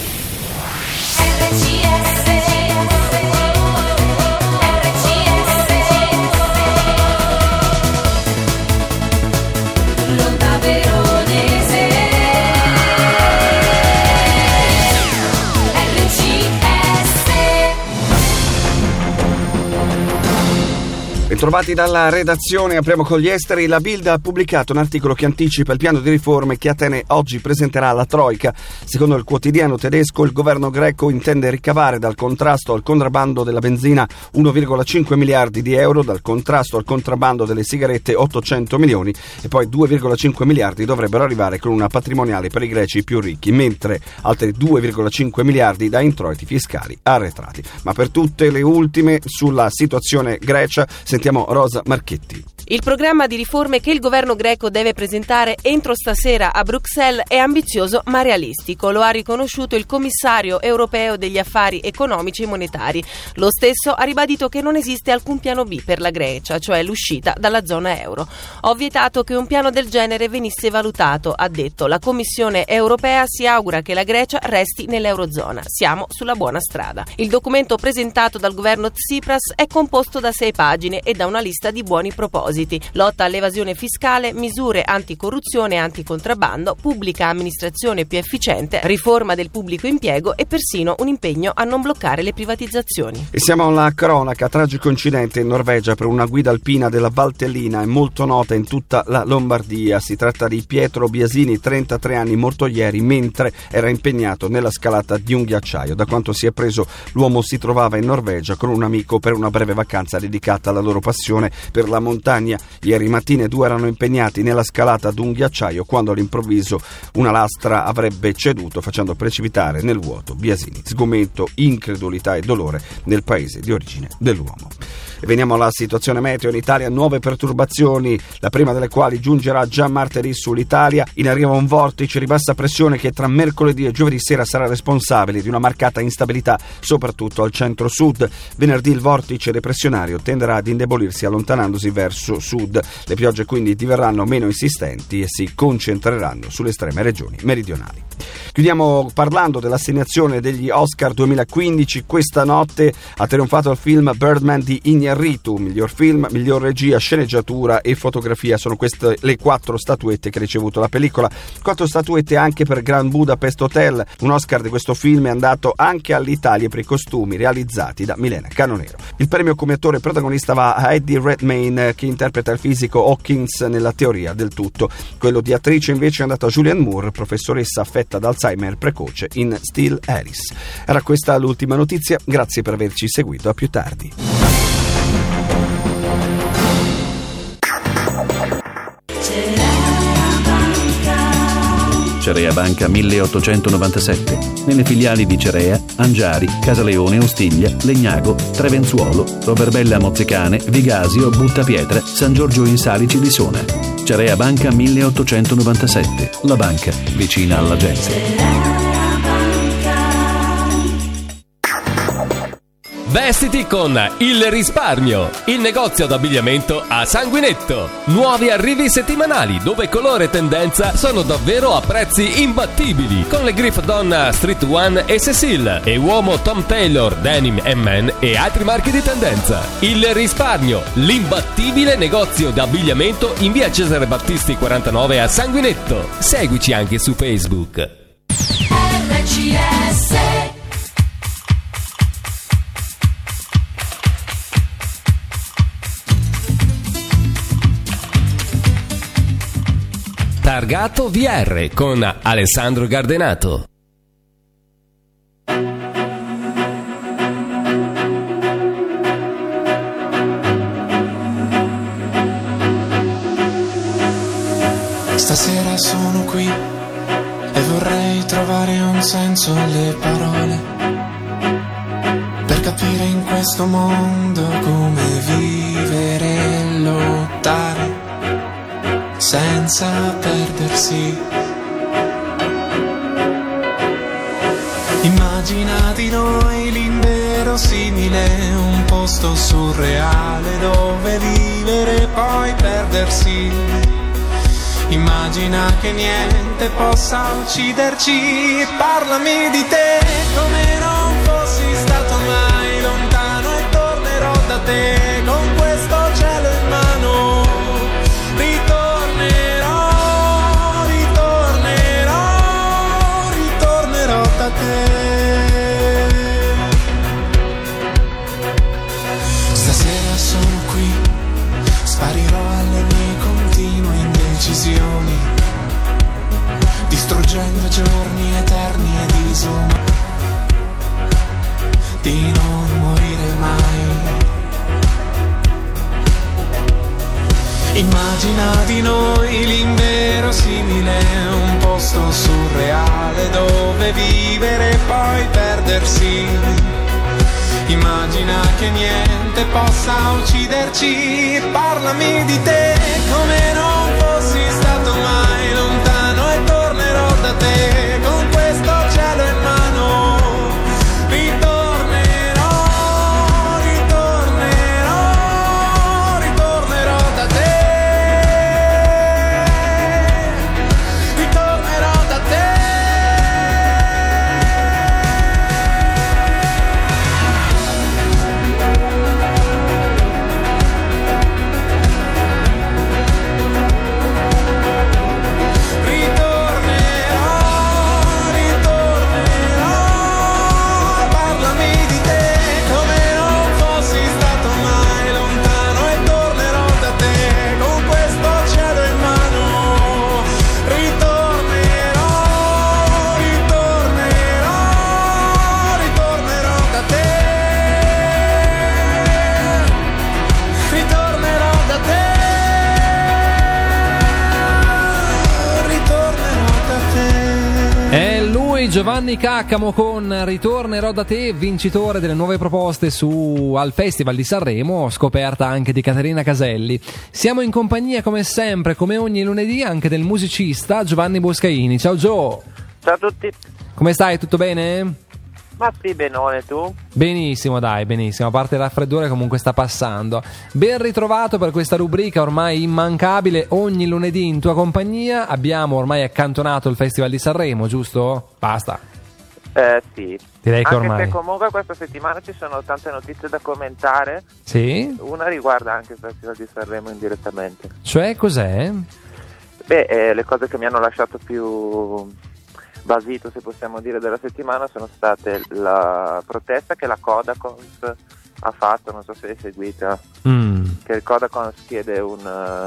Bentrovati dalla redazione, apriamo con gli esteri. La Bild ha pubblicato un articolo che anticipa il piano di riforme che Atene oggi presenterà alla Troika. Secondo il quotidiano tedesco, il governo greco intende ricavare dal contrasto al contrabbando della benzina uno virgola cinque miliardi di euro, dal contrasto al contrabbando delle sigarette ottocento milioni e poi due virgola cinque miliardi dovrebbero arrivare con una patrimoniale per i greci più ricchi, mentre altri due virgola cinque miliardi da introiti fiscali arretrati. Ma per tutte le ultime sulla situazione Grecia sentiamo Rosa Marchetti. Il programma di riforme che il governo greco deve presentare entro stasera a Bruxelles è ambizioso ma realistico, lo ha riconosciuto il commissario europeo degli affari economici e monetari. Lo stesso ha ribadito che non esiste alcun piano B per la Grecia, cioè l'uscita dalla zona euro. Ho vietato che un piano del genere venisse valutato, ha detto. La Commissione europea si augura che la Grecia resti nell'eurozona. Siamo sulla buona strada. Il documento presentato dal governo Tsipras è composto da sei pagine e da una lista di buoni propositi. Lotta all'evasione fiscale, misure anticorruzione e anticontrabando, pubblica amministrazione più efficiente, riforma del pubblico impiego e persino un impegno a non bloccare le privatizzazioni. E siamo alla cronaca. Tragico incidente in Norvegia per una guida alpina della Valtellina, è molto nota in tutta la Lombardia. Si tratta di Pietro Biasini, trentatré anni, morto ieri mentre era impegnato nella scalata di un ghiacciaio. Da quanto si è preso, l'uomo si trovava in Norvegia con un amico per una breve vacanza dedicata alla loro passione per la montagna. Ieri mattina i due erano impegnati nella scalata ad un ghiacciaio quando all'improvviso una lastra avrebbe ceduto facendo precipitare nel vuoto Biasini. Sgomento, incredulità e dolore nel paese di origine dell'uomo. E veniamo alla situazione meteo in Italia. Nuove perturbazioni, la prima delle quali giungerà già martedì sull'Italia. In arrivo un vortice di bassa pressione che tra mercoledì e giovedì sera sarà responsabile di una marcata instabilità soprattutto al centro-sud. Venerdì il vortice depressionario tenderà ad indebolirsi allontanandosi verso sud. Le piogge quindi diverranno meno insistenti e si concentreranno sulle estreme regioni meridionali. Chiudiamo parlando dell'assegnazione degli Oscar duemilaquindici. Questa notte ha trionfato il film Birdman di Iñárritu, miglior film, miglior regia, sceneggiatura e fotografia. Sono queste le quattro statuette che ha ricevuto la pellicola. Quattro statuette anche per Grand Budapest Hotel. Un Oscar di questo film è andato anche all'Italia per i costumi realizzati da Milena Canonero. Il premio come attore protagonista va a Eddie Redmayne, che interpreta il fisico Hawkins nella Teoria del tutto. Quello di attrice invece è andato a Julianne Moore, professoressa affetta da Alzheimer precoce in Still Alice. Era questa l'ultima notizia, grazie per averci seguito, a più tardi. Cerea Banca milleottocentonovantasette. Nelle filiali di Cerea, Angiari, Casaleone, Ostiglia, Legnago, Trevenzuolo, Roverbella Mozzecane, Vigasio, Buttapietra, San Giorgio in Salici di Sona. Cerea Banca milleottocentonovantasette. La banca vicina alla gente. Vestiti con il risparmio, il negozio d'abbigliamento a Sanguinetto. Nuovi arrivi settimanali dove colore e tendenza sono davvero a prezzi imbattibili, con le Griff Donna Street One e Cecil e uomo Tom Taylor, Denim and Man e altri marchi di tendenza. Il risparmio, l'imbattibile negozio d'abbigliamento in via Cesare Battisti quarantanove a Sanguinetto. Seguici anche su Facebook. R C S. Targato V R con Alessandro Gardenato. Stasera sono qui e vorrei trovare un senso alle parole, per capire in questo mondo come vivere e lottare senza perdersi. Immagina di noi l'inverosimile, un posto surreale dove vivere e poi perdersi. Immagina che niente possa ucciderci. Parlami di te come non fossi stato mai lontano, e tornerò da te con questo cielo in mano. Ritornerò, ritornerò, ritornerò da te. Stasera sono qui, sparirò alle mie continue indecisioni, distruggendo giorni eterni e disumani, di non morire mai. Immagina di noi l'inverosimile, un posto surreale dove vivere e poi perdersi. Immagina che niente possa ucciderci. Parlami di te come non fossi stato mai lontano, e tornerò da te con questo cielo in mano. Ritornerò, ritornerò, ritornerò da te. Ritornerò da te. Giovanni Caccamo con Ritornerò da te, vincitore delle nuove proposte su al Festival di Sanremo, scoperta anche di Caterina Caselli. Siamo in compagnia come sempre, come ogni lunedì, anche del musicista Giovanni Boscaini. Ciao Gio. Ciao a tutti. Come stai? Tutto bene? Ma sì, benone, tu? Benissimo, dai, benissimo. A parte il raffreddore, comunque sta passando. Ben ritrovato per questa rubrica ormai immancabile ogni lunedì in tua compagnia. Abbiamo ormai accantonato il Festival di Sanremo, giusto? Basta. Eh sì. Direi che anche ormai. se comunque questa settimana ci sono tante notizie da commentare. Sì? Una riguarda anche il Festival di Sanremo indirettamente. Cioè, cos'è? Beh, eh, le cose che mi hanno lasciato più basito, se possiamo dire, della settimana sono state la protesta che la Kodakons ha fatto, non so se l'hai seguita, mm. che il Kodakons chiede un uh,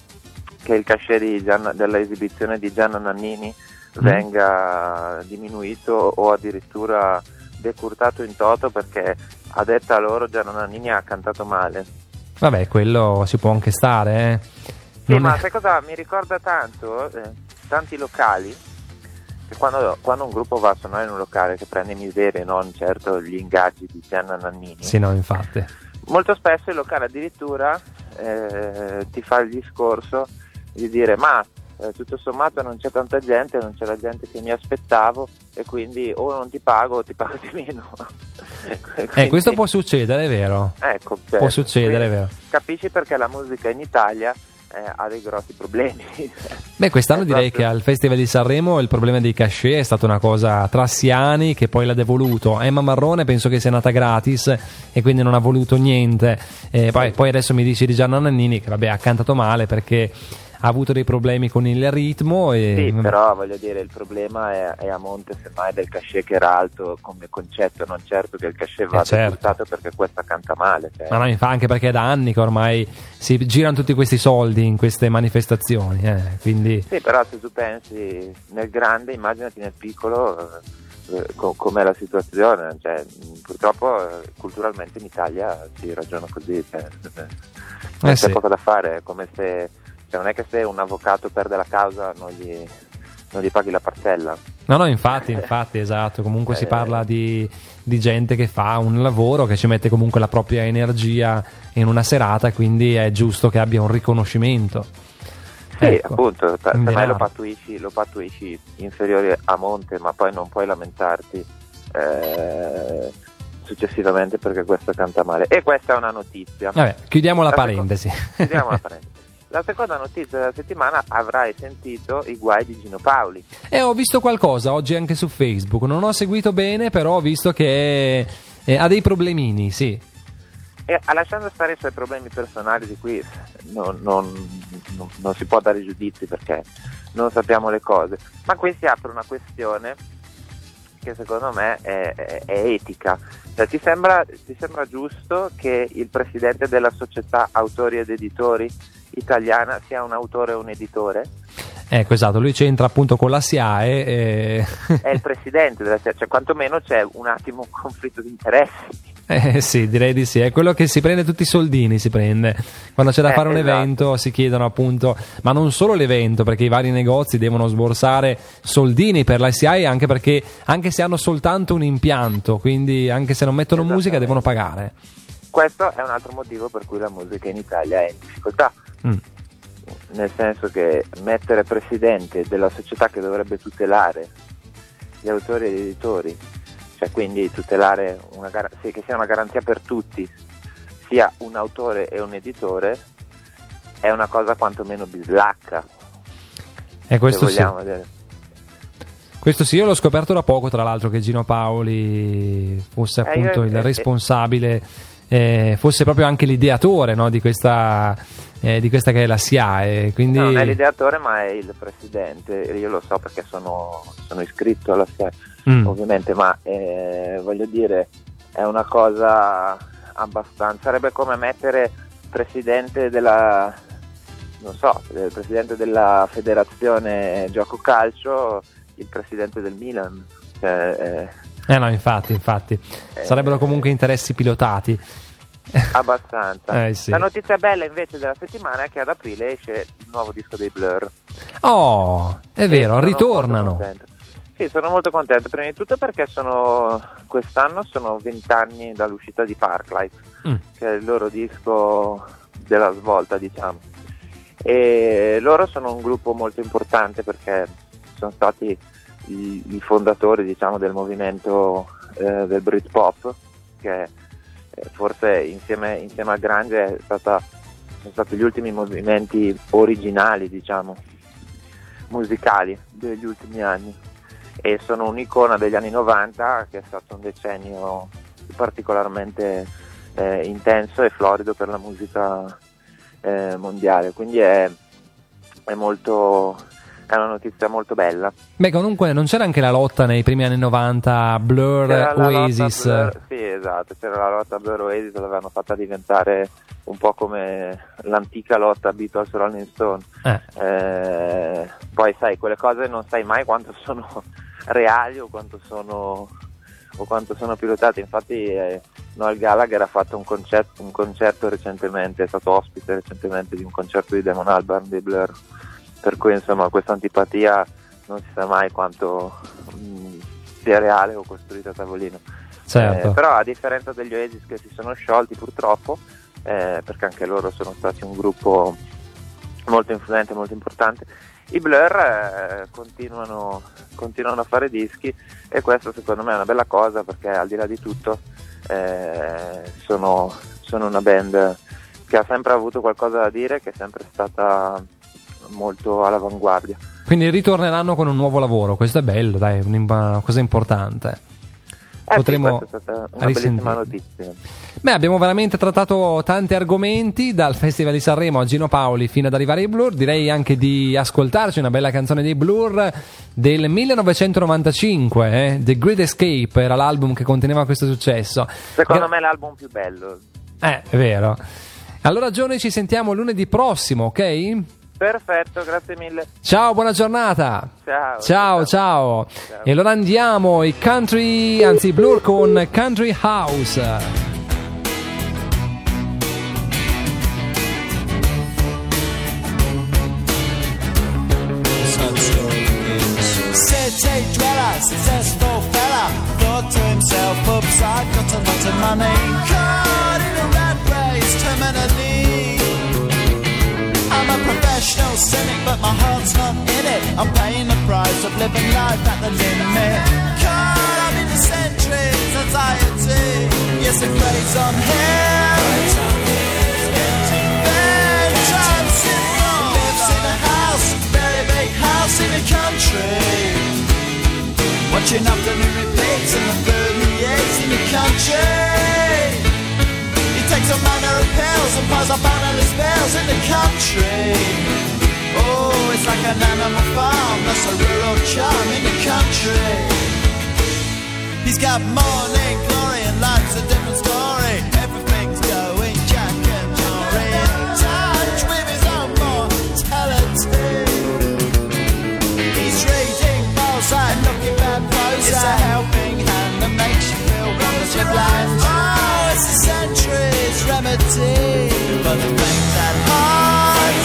che il cachet di Gian, dell'esibizione di Gianna Nannini mm. venga diminuito o addirittura decurtato in toto, perché a detta loro Gianna Nannini ha cantato male. Vabbè, quello si può anche stare, eh. Sì, Non ma è... sai cosa mi ricorda tanto? Eh, tanti locali, che quando, quando un gruppo va a suonare in un locale che prende miserie, non certo gli ingaggi di Gianna Nannini, Sì, no, infatti. molto spesso il locale addirittura eh, ti fa il discorso di dire ma eh, tutto sommato non c'è tanta gente, non c'è la gente che mi aspettavo, e quindi o non ti pago o ti pago di meno. Eh, questo può succedere, è vero. Ecco, cioè, Può succedere, è vero. Capisci perché la musica in Italia eh, ha dei grossi problemi. Beh, quest'anno È direi proprio- che al Festival di Sanremo il problema dei cachet è stata una cosa tra Siani che poi l'ha devoluto. Emma Marrone penso che sia nata gratis e quindi non ha voluto niente. Eh, poi, poi adesso mi dici di Gianna Nannini che vabbè ha cantato male perché ha avuto dei problemi con il ritmo e Sì, però voglio dire, il problema è, è a monte semmai del cachet che era alto come concetto, non certo che il cachet vada certo. decurtato perché questa canta male. Cioè. Ma no, infa- anche perché è da anni che ormai si girano tutti questi soldi in queste manifestazioni, eh, quindi Sì, però se tu pensi nel grande, immaginati nel piccolo eh, co- com'è la situazione. Cioè, mh, purtroppo eh, culturalmente in Italia si ragiona così, cioè, eh, non Eh c'è sì. poco da fare, è come se, cioè, non è che se un avvocato perde la causa non gli, non gli paghi la parcella. no no infatti infatti esatto, comunque si parla di, di gente che fa un lavoro, che ci mette comunque la propria energia in una serata, quindi è giusto che abbia un riconoscimento. Sì, Ecco. appunto, ta- In semmai lo denaro. pattuisci, lo pattuisci inferiore a monte, ma poi non puoi lamentarti eh, successivamente perché questo canta male. E questa è una notizia. Vabbè, chiudiamo la seco- parentesi. chiudiamo la parentesi. La seconda notizia della settimana, avrai sentito i guai di Gino Paoli. E ho visto qualcosa oggi anche su Facebook, non ho seguito bene, però ho visto che eh, ha dei problemini, sì. E ah, lasciando stare i suoi problemi personali, di cui non, non- non- non si può dare giudizi perché non sappiamo le cose, ma qui si apre una questione che secondo me è, è- è etica. Cioè, ti sembra, ti sembra giusto che il presidente della società autori ed editori italiana sia un autore o un editore? Ecco, esatto, lui c'entra appunto con la SIAE. E... È il presidente della cioè quantomeno c'è un attimo un conflitto di interessi. Eh sì, direi di sì, è quello che si prende tutti i soldini, si prende. Quando c'è da Eh, fare un esatto. evento si chiedono appunto, ma non solo l'evento, perché i vari negozi devono sborsare soldini per la SIAE, anche perché anche se hanno soltanto un impianto, quindi anche se non mettono musica devono pagare. Questo è un altro motivo per cui la musica in Italia è in difficoltà. Mm. Nel senso che mettere presidente della società che dovrebbe tutelare gli autori e gli editori, cioè quindi tutelare una gar- sì, che sia una garanzia per tutti, sia un autore e un editore, è una cosa quantomeno bislacca. E questo se sì. vogliamo dire. Questo sì, io l'ho scoperto da poco, tra l'altro, che Gino Paoli fosse Eh, appunto io- il eh, responsabile, eh, fosse proprio anche l'ideatore, no, di questa eh, di questa che è la SIAE. Quindi... No, non è l'ideatore ma è il presidente, io lo so perché sono, sono iscritto alla SIAE, Mm. ovviamente, ma eh, voglio dire, è una cosa abbastanza, sarebbe come mettere presidente della, non so, il presidente della federazione gioco calcio, il presidente del Milan, cioè, eh, Eh no, infatti, infatti. Sarebbero comunque interessi pilotati. abbastanza. Eh, sì. La notizia bella invece della settimana è che ad aprile esce il nuovo disco dei Blur. Oh, è Sì, vero, sono ritornano. molto contento. Sì, sono molto contento, prima di tutto perché sono quest'anno sono vent'anni dall'uscita di Parklife, Mm. che è il loro disco della svolta, diciamo. E loro sono un gruppo molto importante perché sono stati i, i fondatori, diciamo, del movimento eh, del Britpop, che eh, forse insieme, insieme al grunge è stata, sono stati gli ultimi movimenti originali, diciamo, musicali degli ultimi anni, e sono un'icona degli anni novanta, che è stato un decennio particolarmente eh, intenso e florido per la musica eh, mondiale, quindi è, è molto è una notizia molto bella. Beh, comunque non c'era anche la lotta nei primi anni novanta Blur, C'era la Oasis. lotta Blur, sì, esatto, c'era la lotta Blur Oasis, l'avevano fatta diventare un po' come l'antica lotta Beatles Rolling Stone. Eh. Eh, poi sai, quelle cose non sai mai quanto sono reali o quanto sono o quanto sono pilotate. Infatti eh, Noel Gallagher ha fatto un concerto, un concerto recentemente, è stato ospite recentemente di un concerto di Damon Albarn dei Blur, per cui insomma questa antipatia non si sa mai quanto mh, sia reale o costruita a tavolino. Certo. Eh, però a differenza degli Oasis che si sono sciolti purtroppo, eh, perché anche loro sono stati un gruppo molto influente, molto importante, i Blur eh, continuano, continuano a fare dischi, e questo secondo me è una bella cosa, perché al di là di tutto eh, sono, sono una band che ha sempre avuto qualcosa da dire, che è sempre stata molto all'avanguardia. Quindi ritorneranno con un nuovo lavoro, questo è bello, dai, è una cosa importante. Eh, Potremo sì, questa è stata una bellissima notizia. Beh, abbiamo veramente trattato tanti argomenti, dal Festival di Sanremo a Gino Paoli fino ad arrivare ai Blur. Direi anche di ascoltarci una bella canzone dei Blur del millenovecentonovantacinque, eh? The Great Escape era l'album che conteneva questo successo. Secondo Gra- me è l'album più bello. Eh, è vero. Allora Gione, ci sentiamo lunedì prossimo, ok? Perfetto, grazie mille. Ciao, buona giornata. Ciao. Ciao, ciao. E allora andiamo, i country, anzi i Blur con Country House. City dweller, successful fella, thought to himself, oops, I've got a lot of money. Caught in a rat race, terminally. I'm a professional cynic, but my heart's not in it. I'm paying the price of living life at the limit. Caught up in the centuries, anxiety. Yes, it preys on him. Then drives him on. Lives in a house, very big house in the country. Watching afternoon repeats and the thirty-eights in the country. He takes a manner of pills and piles up analyst bills in the country. Oh, it's like an animal farm, that's a rural charm in the country. He's got morning glory and life's a different story. Everything's going Jack and Jory, in touch with his own mortality. He's reading Mozart, looking bad prose. It's a helping hand that makes you feel wonderfully blind. Oh, it's a century's remedy for the things that haunt.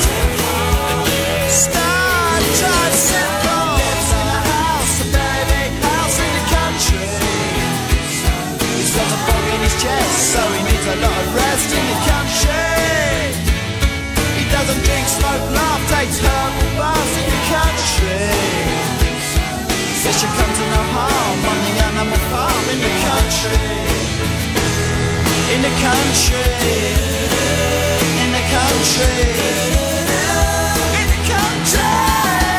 Star Trek simple lives in a house, a very big house in the country. He's got a fog in his chest, so he needs a lot of rest in the country. He doesn't drink, smoke, laugh, takes herbal baths in the country. Says you come to no harm on the animal farm in the country. In the country. In the country. In the country.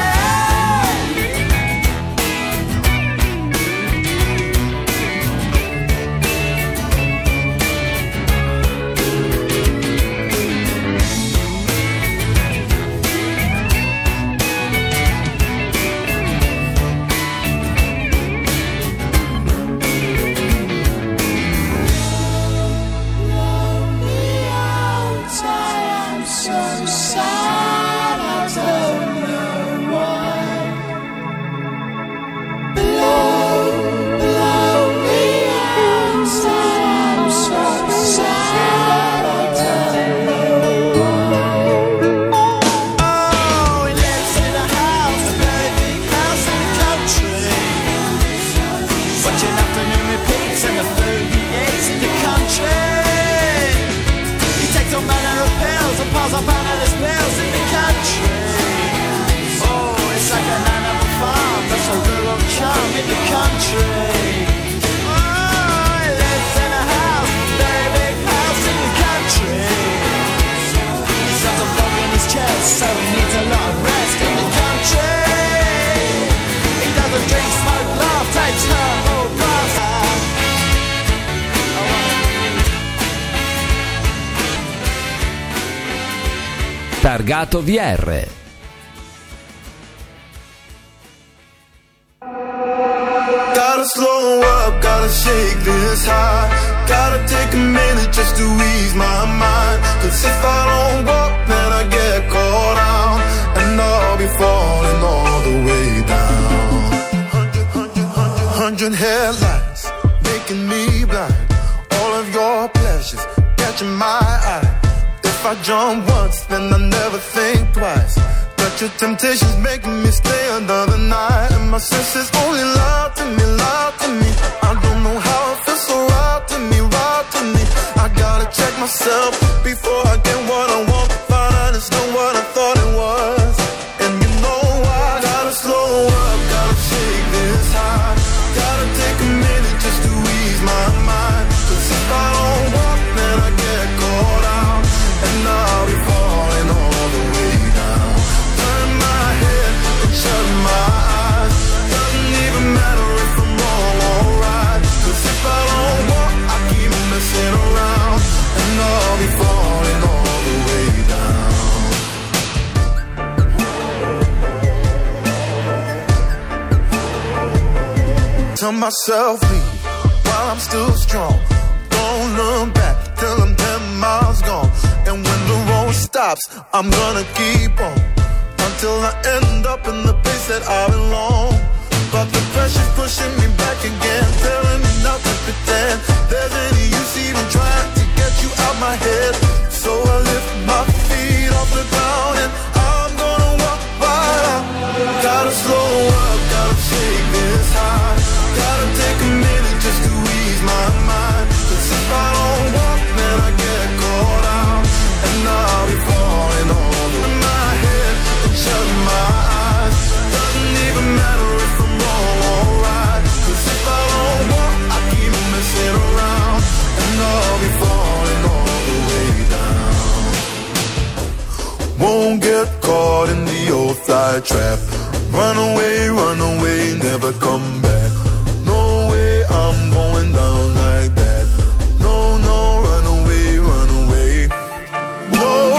So he needs a lot of rest in the country. He doesn't drink, smoke, laugh, takes herbal baths. Targato V R. Gotta slow up, gotta shake this high. Gotta take a minute just to ease my mind. Cause if I don't walk, then I get caught out. And I'll be falling all the way down. Hundred, hundred, hundred, hundred headlights making me blind. All of your pleasures catching my eye. If I jump once, then I never think twice. But your temptation's making me stay another night. And my senses only lie to me, lie to me. I don't know how it feels so right to me, right to me. I gotta check myself before I get what I want. Find out it's not what I thought it was. And you know I gotta slow up, gotta shake this high. Gotta take a minute just to ease my mind. Cause myself leave while I'm still strong. Don't look back till I'm ten miles gone. And when the road stops, I'm gonna keep on until I end up in the place that I belong. But the pressure's pushing me back again, telling me not to pretend there's any use even trying to get you out my head. So I lift my feet off the ground and I'm gonna walk right out. Gotta slow up, gotta shake this high. Gotta take a minute just to ease my mind. 'Cause if I don't walk, then I get caught out. And I'll be falling all over my head and shut my eyes. Doesn't even matter if I'm wrong or right. 'Cause if I don't walk, I keep messing around. And I'll be falling all the way down. Won't get caught in the old fly trap. Run away, run away, never come back. No way, I'm going down like that. No, no, run away, run away. No,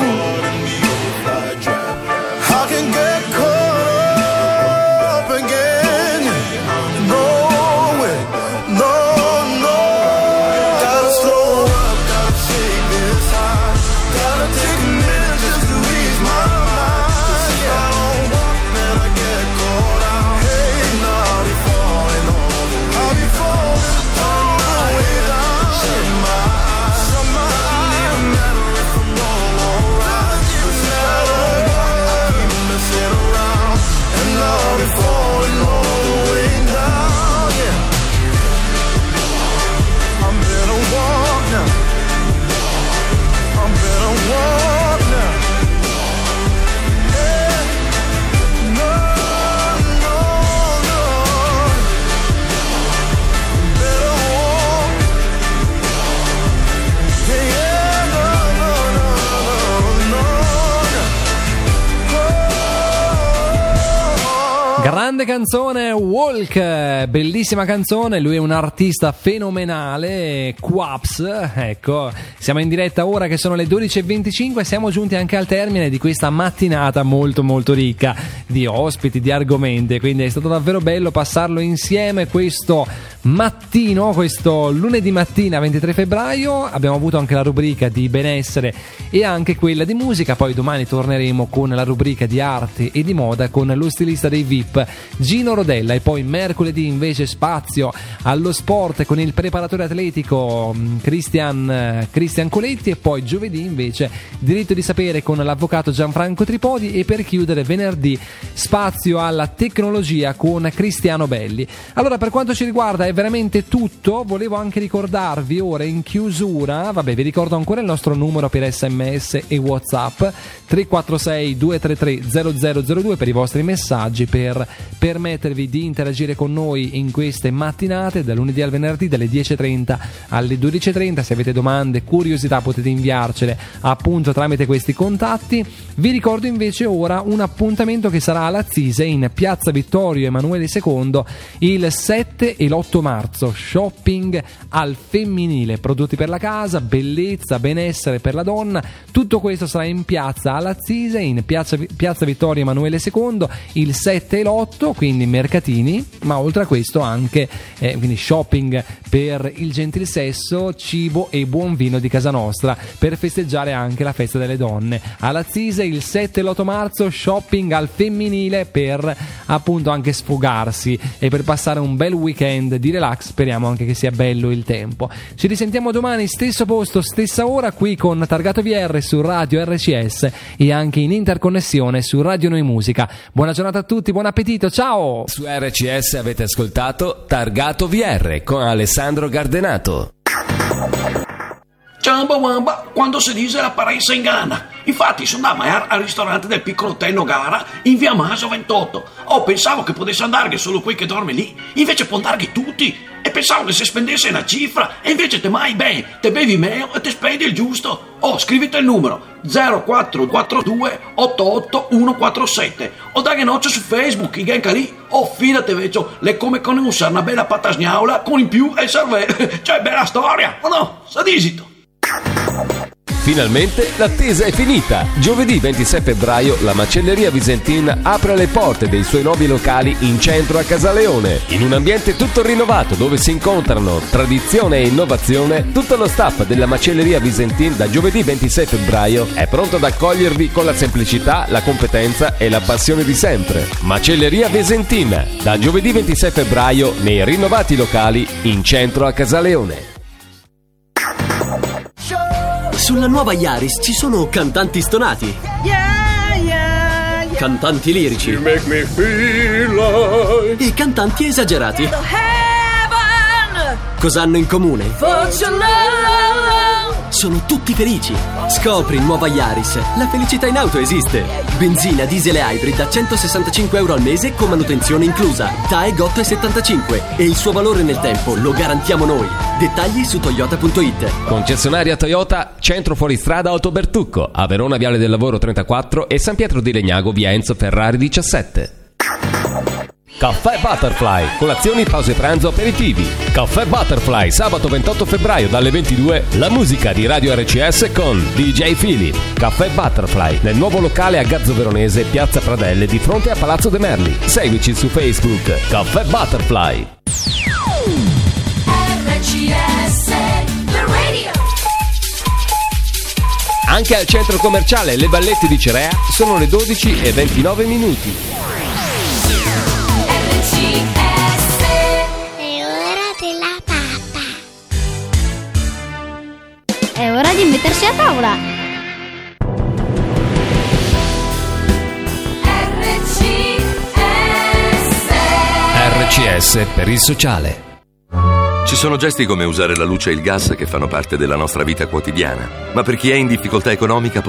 I can get caught up again. No way, no, no. Gotta slow up, gotta shake this high. Gotta take a minute just to ease my mind. 'Cause if I don't walk, then I get caught out. Hey, and I'll be falling all the way. I'll be falling all the way down. Shut my eyes, shut my eyes. Doesn't even matter if I'm wrong or right. 'Cause if I don't walk, I keep messing around. And I'll be falling all the way down, yeah. I'm better walk now. I'm better walk now. Yeah. No, no, no. Better walk. Yeah, yeah, no, no, no, no, no. Grande canzone, Walk, bellissima canzone, lui è un artista fenomenale, Quaps, ecco, siamo in diretta ora che sono le dodici e venticinque, siamo giunti anche al termine di questa mattinata molto molto ricca di ospiti, di argomenti, quindi è stato davvero bello passarlo insieme questo mattino, questo lunedì mattina ventitré febbraio, abbiamo avuto anche la rubrica di benessere e anche quella di musica, poi domani torneremo con la rubrica di arte e di moda con lo stilista dei V I P Gino Rodella, e poi mercoledì invece spazio allo sport con il preparatore atletico Cristian, Cristian Coletti, e poi giovedì invece diritto di sapere con l'avvocato Gianfranco Tripodi, e per chiudere venerdì spazio alla tecnologia con Cristiano Belli. Allora, per quanto ci riguarda è veramente tutto, volevo anche ricordarvi ora in chiusura, vabbè, vi ricordo ancora il nostro numero per sms e WhatsApp tre quattro sei due tre tre zero zero zero due per i vostri messaggi, per permettervi di interagire con noi in queste mattinate dal lunedì al venerdì dalle dieci e trenta alle dodici e trenta. Se avete domande, curiosità, potete inviarcele appunto tramite questi contatti. Vi ricordo invece ora un appuntamento che sarà alla Zise in piazza Vittorio Emanuele secondo il sette e l'otto marzo, shopping al femminile, prodotti per la casa, bellezza, benessere per la donna, tutto questo sarà in piazza alla Zise in piazza, piazza Vittorio Emanuele secondo il sette e l'otto, quindi mercatini, ma oltre a questo anche eh, quindi shopping per il gentil sesso, cibo e buon vino di casa nostra per festeggiare anche la festa delle donne. Alla Zise il sette e l'otto marzo, shopping al femminile per appunto anche sfogarsi e per passare un bel weekend di relax, speriamo anche che sia bello il tempo. Ci risentiamo domani, stesso posto, stessa ora, qui con Targato V R su Radio R C S e anche in interconnessione su Radio Noi Musica. Buona giornata a tutti, buon appetito, ciao! Su R C S avete ascoltato Targato V R con Alessandro Gardenato. Ciamba wamba, quando si dice l'apparenza inganna. Infatti sono andato al ristorante del piccolo hotel Nogara in via Maso ventotto. Oh, pensavo che potesse andare solo quei che dorme lì, invece può andare tutti. E pensavo che si spendesse una cifra, e invece te mai ben, te bevi meno e te spendi il giusto. Oh, scrivete il numero zero quattro quattro due otto otto uno quattro sette o dai noce su Facebook, i genca lì. Oh, fidate vecio, le come con usare una bella patasgnaula con in più e il cervello. Cioè, bella storia, o no? Sadisito. Finalmente l'attesa è finita! Giovedì ventisei febbraio la Macelleria Visentin apre le porte dei suoi nuovi locali in centro a Casaleone. In un ambiente tutto rinnovato dove si incontrano tradizione e innovazione, tutto lo staff della Macelleria Visentin da giovedì ventisei febbraio è pronto ad accogliervi con la semplicità, la competenza e la passione di sempre. Macelleria Visentin, da giovedì ventisei febbraio nei rinnovati locali in centro a Casaleone. Sulla nuova Yaris ci sono cantanti stonati, Yeah, yeah, yeah. cantanti lirici make me feel like e cantanti esagerati. heaven. Cosa hanno in comune? For your love. Sono tutti felici. Scopri nuova Yaris. La felicità in auto esiste. Benzina, diesel e hybrid a centosessantacinque euro al mese con manutenzione inclusa. T A E G otto e settantacinque. E il suo valore nel tempo lo garantiamo noi. Dettagli su toyota punto it. Concessionaria Toyota, centro fuoristrada Autobertucco, a Verona Viale del Lavoro trentaquattro e San Pietro di Legnago via Enzo Ferrari diciassette. Caffè Butterfly, colazioni, pause pranzo, aperitivi. Caffè Butterfly, sabato ventotto febbraio dalle ventidue, la musica di Radio R C S con D J Philip. Caffè Butterfly, nel nuovo locale a Gazzo Veronese, Piazza Pradelle, di fronte a Palazzo De Merli. Seguici su Facebook, Caffè Butterfly. R C S, the radio. Anche al centro commerciale Le Balletti di Cerea sono le dodici e ventinove minuti. R C S. È ora della pappa. È ora di mettersi a tavola. R C S. R C S per il sociale. Ci sono gesti come usare la luce e il gas che fanno parte della nostra vita quotidiana, ma per chi è in difficoltà economica possiamo